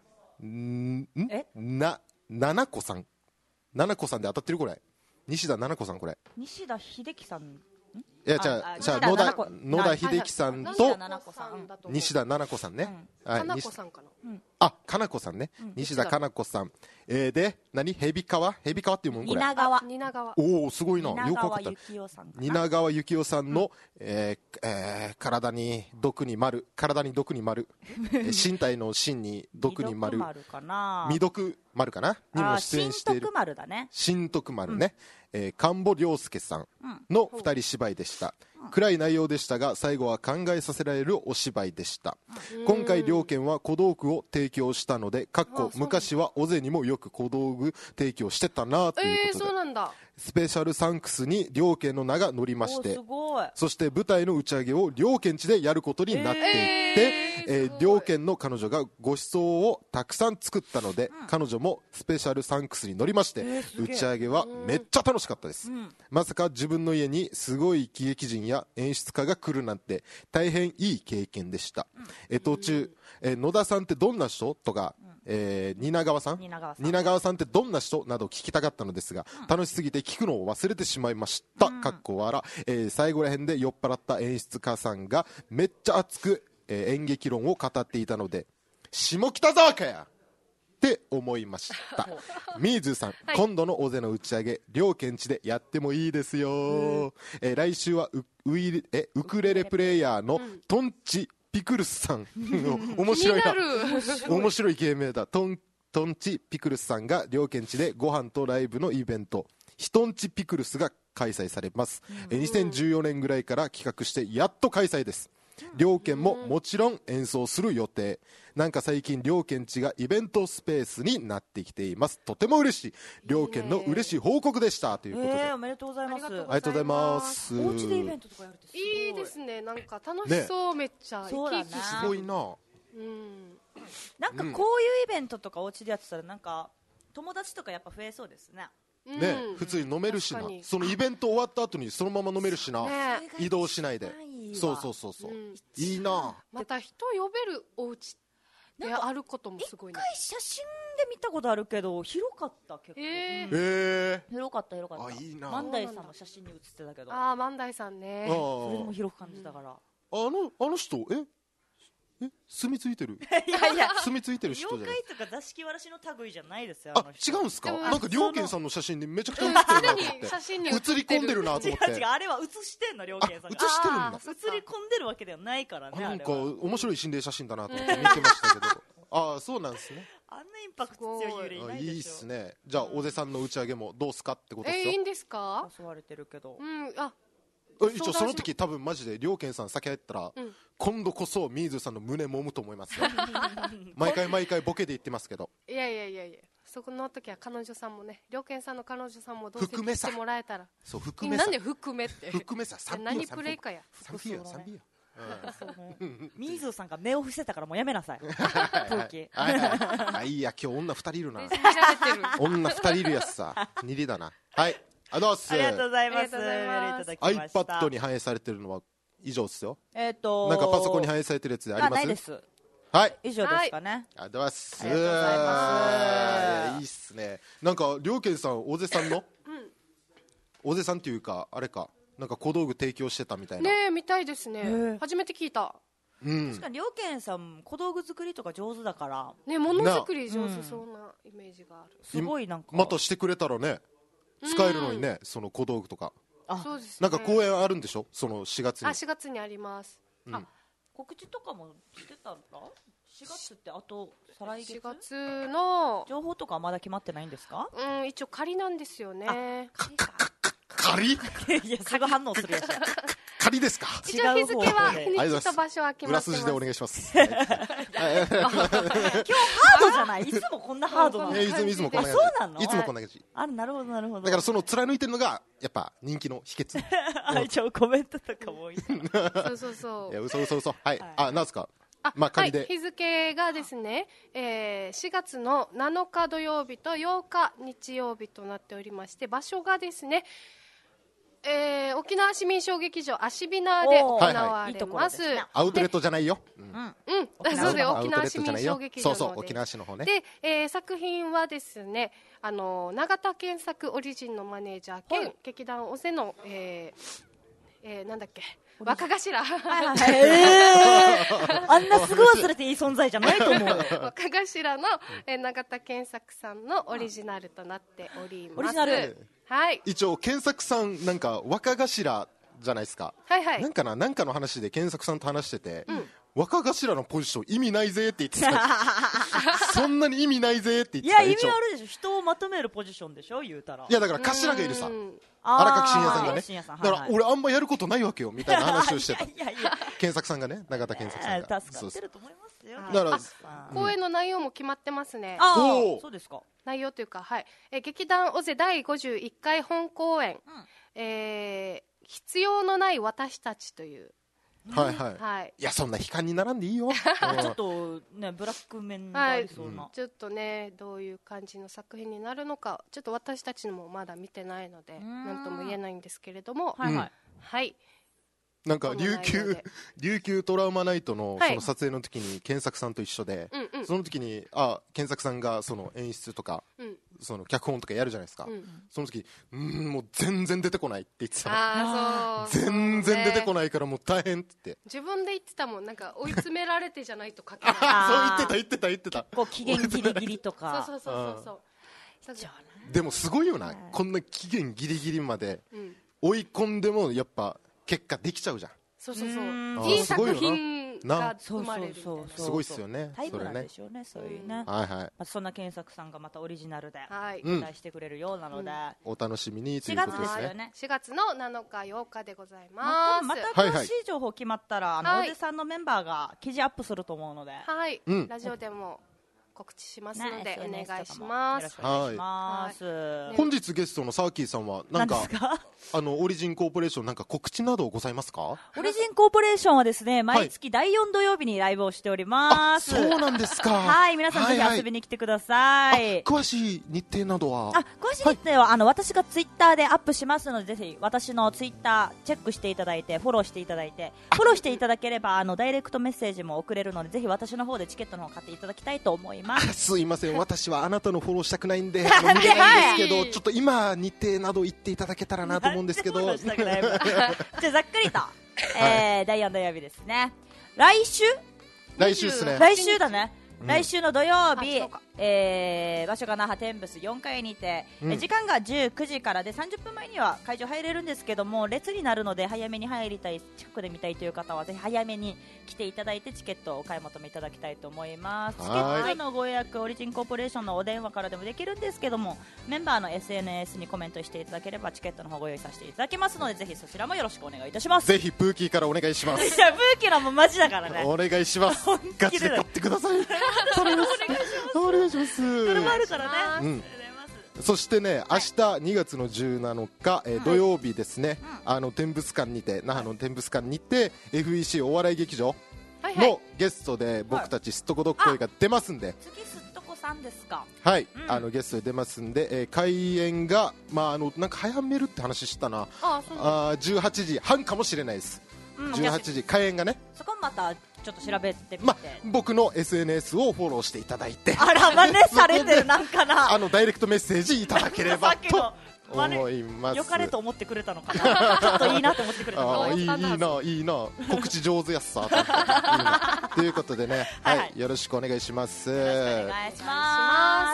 S1: 七子さん、七子さんで当たってるこれ、西田七子さん、これ
S3: 西田秀樹さん、
S1: いやじゃあ野田秀樹さんと西田七子さんね、
S2: かなこさんかな、
S1: あかなこさんね、西田かなこさん、で何ヘビ川っていうもんこれ、
S3: 蜷川、
S1: おおすごいな、よくわかった。蜷川幸雄さんの体に毒に丸身体の芯に毒に丸未毒丸かなにも出演している新徳丸ね、神保良介さんの2人芝居でした。暗い内容でしたが最後は考えさせられるお芝居でした。今回両県は小道具を提供したので昔は尾瀬にもよく小道具提供してたなということで、
S2: そうなんだ。
S1: スペシャルサンクスに両県の名が載りまして、そして舞台の打ち上げを両県地でやることになっていて、両県の彼女がご馳走をたくさん作ったので、彼女もスペシャルサンクスに乗りまして、打ち上げはめっちゃ楽しかったです。まさか自分の家にすごい喜劇人や演出家が来るなんて大変いい経験でした。途中、野田さんってどんな人とか、蜷川さんってどんな人など聞きたかったのですが、楽しすぎて聞くのを忘れてしまいました。最後ら辺で酔っ払った演出家さんがめっちゃ熱く、演劇論を語っていたので、下北沢かやって思いました。ミーズーさん、今度の尾瀬の打ち上げ両県地でやってもいいですよ。来週はウクレレプレイヤーのトンチピクルスさん面白いな、面白い芸名だ。トンチピクルスさんが両県地でご飯とライブのイベントヒトンチピクルスが開催されます。2014年ぐらいから企画してやっと開催です。両県ももちろん演奏する予定。なんか最近両県地がイベントスペースになってきています。とても嬉しい両県の嬉しい報告でしたということで、
S3: おめでとうございます。
S1: ありがとうございます。
S3: お家でイベントとかやるって
S2: いいですね。なんか楽しそう、めっちゃ
S3: そうだね、
S1: すごいな。
S3: なんかこういうイベントとかお家でやってたらなんか友達とかやっぱ増えそうですね。
S1: 普通に飲めるしな、そのイベント終わった後にそのまま飲めるしな、移動しないで。そう、いいな。
S2: また人呼べるお家であることもすごいな。
S3: 一回写真で見たことあるけど広かった、結構。広かった。
S1: あ、いいな。
S3: 万代さんの写真に写ってたけど。
S2: ああ、万代さんね。
S3: それでも広く感じたから。
S1: あの人住み着いてる住み着いてる人じゃない。
S3: 妖怪とか座敷わらしの類じゃないですよ。
S1: 違うんすか。なんか両県さんの写真でめちゃくちゃ写ってるなと思って写り込んでるなと思って。
S3: 違う、あれは写してんの、両県さんが。
S1: 写してるんだ。
S3: 写り込んでるわけではないからね。
S1: なんか面白い心霊写真だなと思って見てましたけどああ、そうなんですね。
S3: あんなインパクト強い幽霊いないでしょ。
S1: いいっすね。じゃあ尾瀬さんの打ち上げもどうすかってことですよ。
S2: いいんですか。
S3: 誘われてるけど。
S1: 一応その時多分マジで両県さん先入ったら、今度こそミーズさんの胸揉むと思いますよ毎回ボケで言ってますけど。
S2: いやそこの時は彼女さんもね、両県さんの彼女さんもどうせ来てもらえたら。
S1: そう、含めさ。
S2: なんで含めって
S1: 含めさ、
S2: 何プレイかや。
S1: 3P よ
S3: ミーズさんが目を伏せたからもうやめなさい。
S1: いいや、今日女2人いるな。女2人いるやつさ。2里だな。はい、ありがとうございます。iPad に反映されてるのは以上ですよ。なんかパソコンに反映されてるやつであります？
S3: ないです。
S1: はい、
S3: 以上ですかね。
S1: ありがとうございます。いいっすね。なんか両県さん、大瀬さんの大瀬さんっていうかあれか、なんか小道具提供してたみたいな。
S2: ねえ、みたいですね。初めて聞いた。
S3: 確かに両県さん小道具作りとか上手だから
S2: ね、ものづくり上手そうなイメージがある。
S3: すごいなんか
S1: またしてくれたらね、使えるのにね、その小道具とか。
S2: そうですね。
S1: なんか公演あるんでしょ、その4月に。
S2: 4月にあります。
S3: 告知とかもしてたんだ。4月ってあと再来月。
S2: 4月の
S3: 情報とかはまだ決まってないんですか？
S2: 一応仮なんですよね。
S1: 仮？
S3: いや、すぐ反応するやつ。
S1: 仮ですか。
S2: 一応日付は日にちと場所は決まってます。
S1: 裏筋でお願いします。
S3: 今日ハードじゃない。いつもこんなハードなの。
S1: いつもこんな感じ。
S3: そうなの。
S1: いつもこんな感じ。
S3: なるほどなるほど。
S1: だからその貫いてるのがやっぱ人気の秘訣。
S3: 一応コメントとかもいい。
S2: そう。
S1: いや嘘。はい。なんですか。仮で。
S2: 日付がですね、4月の7日土曜日と8日日曜日となっておりまして、場所がですね、沖縄市民小劇場アシビナーで行われます。
S1: アウトレットじゃないよ。
S2: そうだよ、沖縄市民小劇場の。
S1: そう沖縄市の方ね。
S2: で、作品はですね、永田健作オリジンのマネージャー兼劇団オセのなんだっけ、若頭。
S3: あんなすぐ忘れていい存在じゃないと思う。
S2: 若頭の永田健作さんのオリジナルとなっております。
S3: オリジナル。
S2: はい。
S1: 一応健作さんなんか若頭じゃないですか。なんかの話で健作さんと話してて、若頭のポジション意味ないぜって言ってた。そんなに意味ないぜって言ってた。
S3: いや意味あるでしょ。人をまとめるポジションでしょ、言うたら。
S1: いやだから頭がいるさ。荒垣真也さんがね。だから俺あんまやることないわけよみたいな話をしてた。健作さんがね、永田健作さんが。
S3: 助かってると思いますよ。
S1: だから
S2: 公演の内容も決まってますね。
S3: そうですか。
S2: 内容というか、劇団オゼ第51回本公演、必要のない私たちという。
S1: いやそんな悲観に並んでいいよ。
S3: ちょっとねブラック面がありそうな。
S2: ちょっとねどういう感じの作品になるのか、ちょっと私たちもまだ見てないので何とも言えないんですけれども、
S1: なんか琉球トラウマナイトのその撮影の時に健作さんと一緒で、その時に健作さんがその演出とかその脚本とかやるじゃないですか。その時もう全然出てこないって言ってた。全然出てこないからもう大変って言って。
S2: 自分で言ってたもん、なんか追い詰められてじゃないと書けない。
S1: そう言ってた。
S3: こう期限ギリギリとか。
S2: そう。
S1: でもすごいよな、こんな期限ギリギリまで追い込んでもやっぱ結果できちゃうじゃん。
S2: そういい作品が生まれる。
S1: すごいっすよね。
S3: タイプなんでしょうね、そういうね。そんな健作さんがまたオリジナルで期待してくれるようなので
S1: お楽しみにということですね。
S2: 4月の7日8日でございます。
S3: また詳しい情報決まったらおじさんのメンバーが記事アップすると思うので、
S2: ラジオでも告知しますのでお願いします。
S1: 本日ゲストのサーキーさんはなんかオリジンコーポレーションなんか告知などございますか？
S3: オリジンコーポレーションはですね、毎月第4土曜日にライブをしております。
S1: そうなんですか。
S3: はい、皆さんぜひ遊びに来てください。
S1: 詳しい日程などは？
S3: 詳しい日程は私がツイッターでアップしますので、ぜひ私のツイッターチェックしていただいてフォローしていただいて、フォローしていただければダイレクトメッセージも送れるので、ぜひ私の方でチケットの方買っていただきたいと思います。
S1: すいません、私はあなたのフォローしたくないんで見れないんですけど、ちょっと今日程など言っていただけたらなと思うんですけど。
S3: じゃあざっくりと、第4土曜日ですね。来週
S1: ですね。
S3: 来週だね。来週の土曜日、場所が那覇天仏4階にて、時間が19時からで30分前には会場入れるんですけども、列になるので早めに入りたい、近くで見たいという方はぜひ早めに来ていただいてチケットをお買い求めいただきたいと思います。チケットのご予約オリジンコーポレーションのお電話からでもできるんですけども、メンバーの SNS にコメントしていただければチケットの方ご用意させていただきますので、ぜひそちらもよろしくお願いいたします。
S1: ぜひプーキーからお願いします。
S3: いやプーキーのもマジだからね。
S1: お願いします。ガチで買ってください。お願いします。
S3: それもあるからね。
S1: そしてね、明日2月の17日、土曜日ですね、天仏館にて、那覇の天仏館にて FEC お笑い劇場のゲストで僕たちすっとこどっこいが出ますんで、
S3: 次すっとこさんですか。
S1: はい、ゲストで出ますんで、開演がなんか早めるって話したな。18時半かもしれないです。18時開演がね。
S3: そこまたちょっと調べてみて、
S1: 僕の SNS をフォローしていただいて、
S3: あら真似されてるなんかな。
S1: ダイレクトメッセージいただければと思います。
S3: よかれと思ってくれたのかな。ちょっといいなと思ってくれたのかな。
S1: いいな告知上手やっさということでね、よろしくお願いします。
S3: お願いします。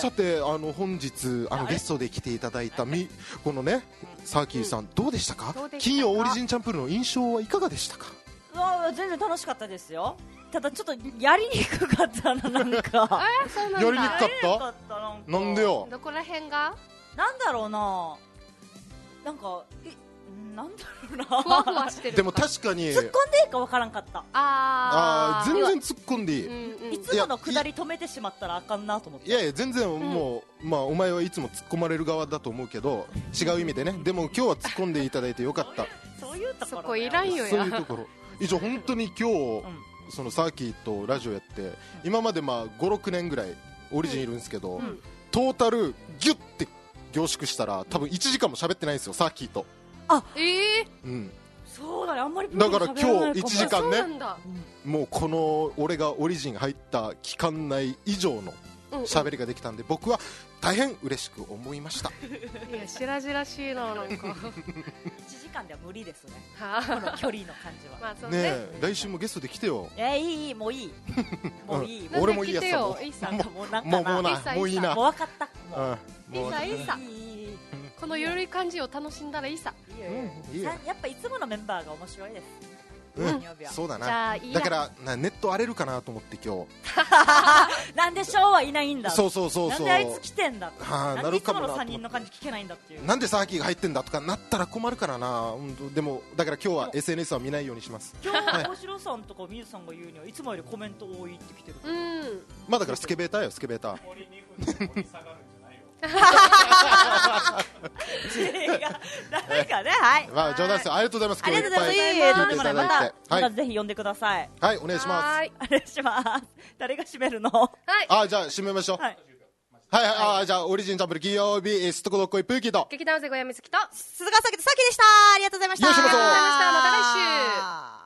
S1: さて本日ゲストで来ていただいたこのねサーキーさん、どうでしたか？金曜オリジンチャンプルの印象はいかがでしたか？
S3: 全然楽しかったですよ。ただちょっとやりにくかったな、なんか。
S1: やりにくかった。なんでよ。
S2: どこら辺が？
S3: なんだろうな。なんかなんだろうな、
S2: ふわふわしてる。
S1: でも確かに
S3: 突っ込んでいいかわからんかった。
S1: 全然突っ込んでいい。
S3: いつもの下り止めてしまったらあかんなと思って。
S1: いやいや全然もう、まあお前はいつも突っ込まれる側だと思うけど、違う意味でね。でも今日は突っ込んでいただいてよかった。
S3: そういうところ。
S2: そこいらんよや。
S1: そういうところ。一応本当に今日、そのサーキーとラジオやって、今までまあ5、6年ぐらいオリジンいるんですけど、トータルギュッて凝縮したら多分1時間も喋ってないんですよ、サーキーと。
S3: そうだね、あんまり
S1: だから今日1時間ね、もうこの俺がオリジン入った期間内以上の喋りができたんで、僕は大変嬉しく思いました。
S2: いや、白々しいな、なんか
S3: 1時間では無理ですね、この距離の感じは。
S2: まあそう
S1: ねえ、来週もゲストで来てよ。
S3: いい、もういい、もういい、
S1: 俺もいいやつだもん。
S3: いいさ、もうなん
S1: もうな、もういいな、
S3: もう分かった、
S2: いいさ、いいさ、このゆるい感じを楽しんだらいいさ。
S3: やっぱいつものメンバーが面白いです。
S1: そうだな。だからネット荒れるかなと思って今
S3: 日。なんでショーはいないんだ。
S1: そう。
S3: なんであいつ来てんだ。
S1: なんでいつも
S3: の3人の感じ聞けないんだっていう。
S1: なんでサーキーが入ってんだとかなったら困るからな。でもだから今日は SNS は見ないようにします。
S3: 今日大城さんとか水さんが言うにはいつもよりコメント多いって来てる。
S1: まあだからスケベーターよ、スケベーター。
S3: なんかね、はい。
S1: まあ冗談ですよ。ありがとうございます。
S3: ありがとうございます。またぜひ呼んでください。
S1: はい、お願いします。
S3: お願いします。誰が締めるの？
S1: じゃあ締めましょう。はい、じゃあオリジンチャンプル金曜日すっとこどっこいプーキーと
S2: 劇団ゼゴヤミズキと
S3: 鈴川さきとさきでした。ありがとうございました。
S1: よろしくお願いします。
S2: また来週。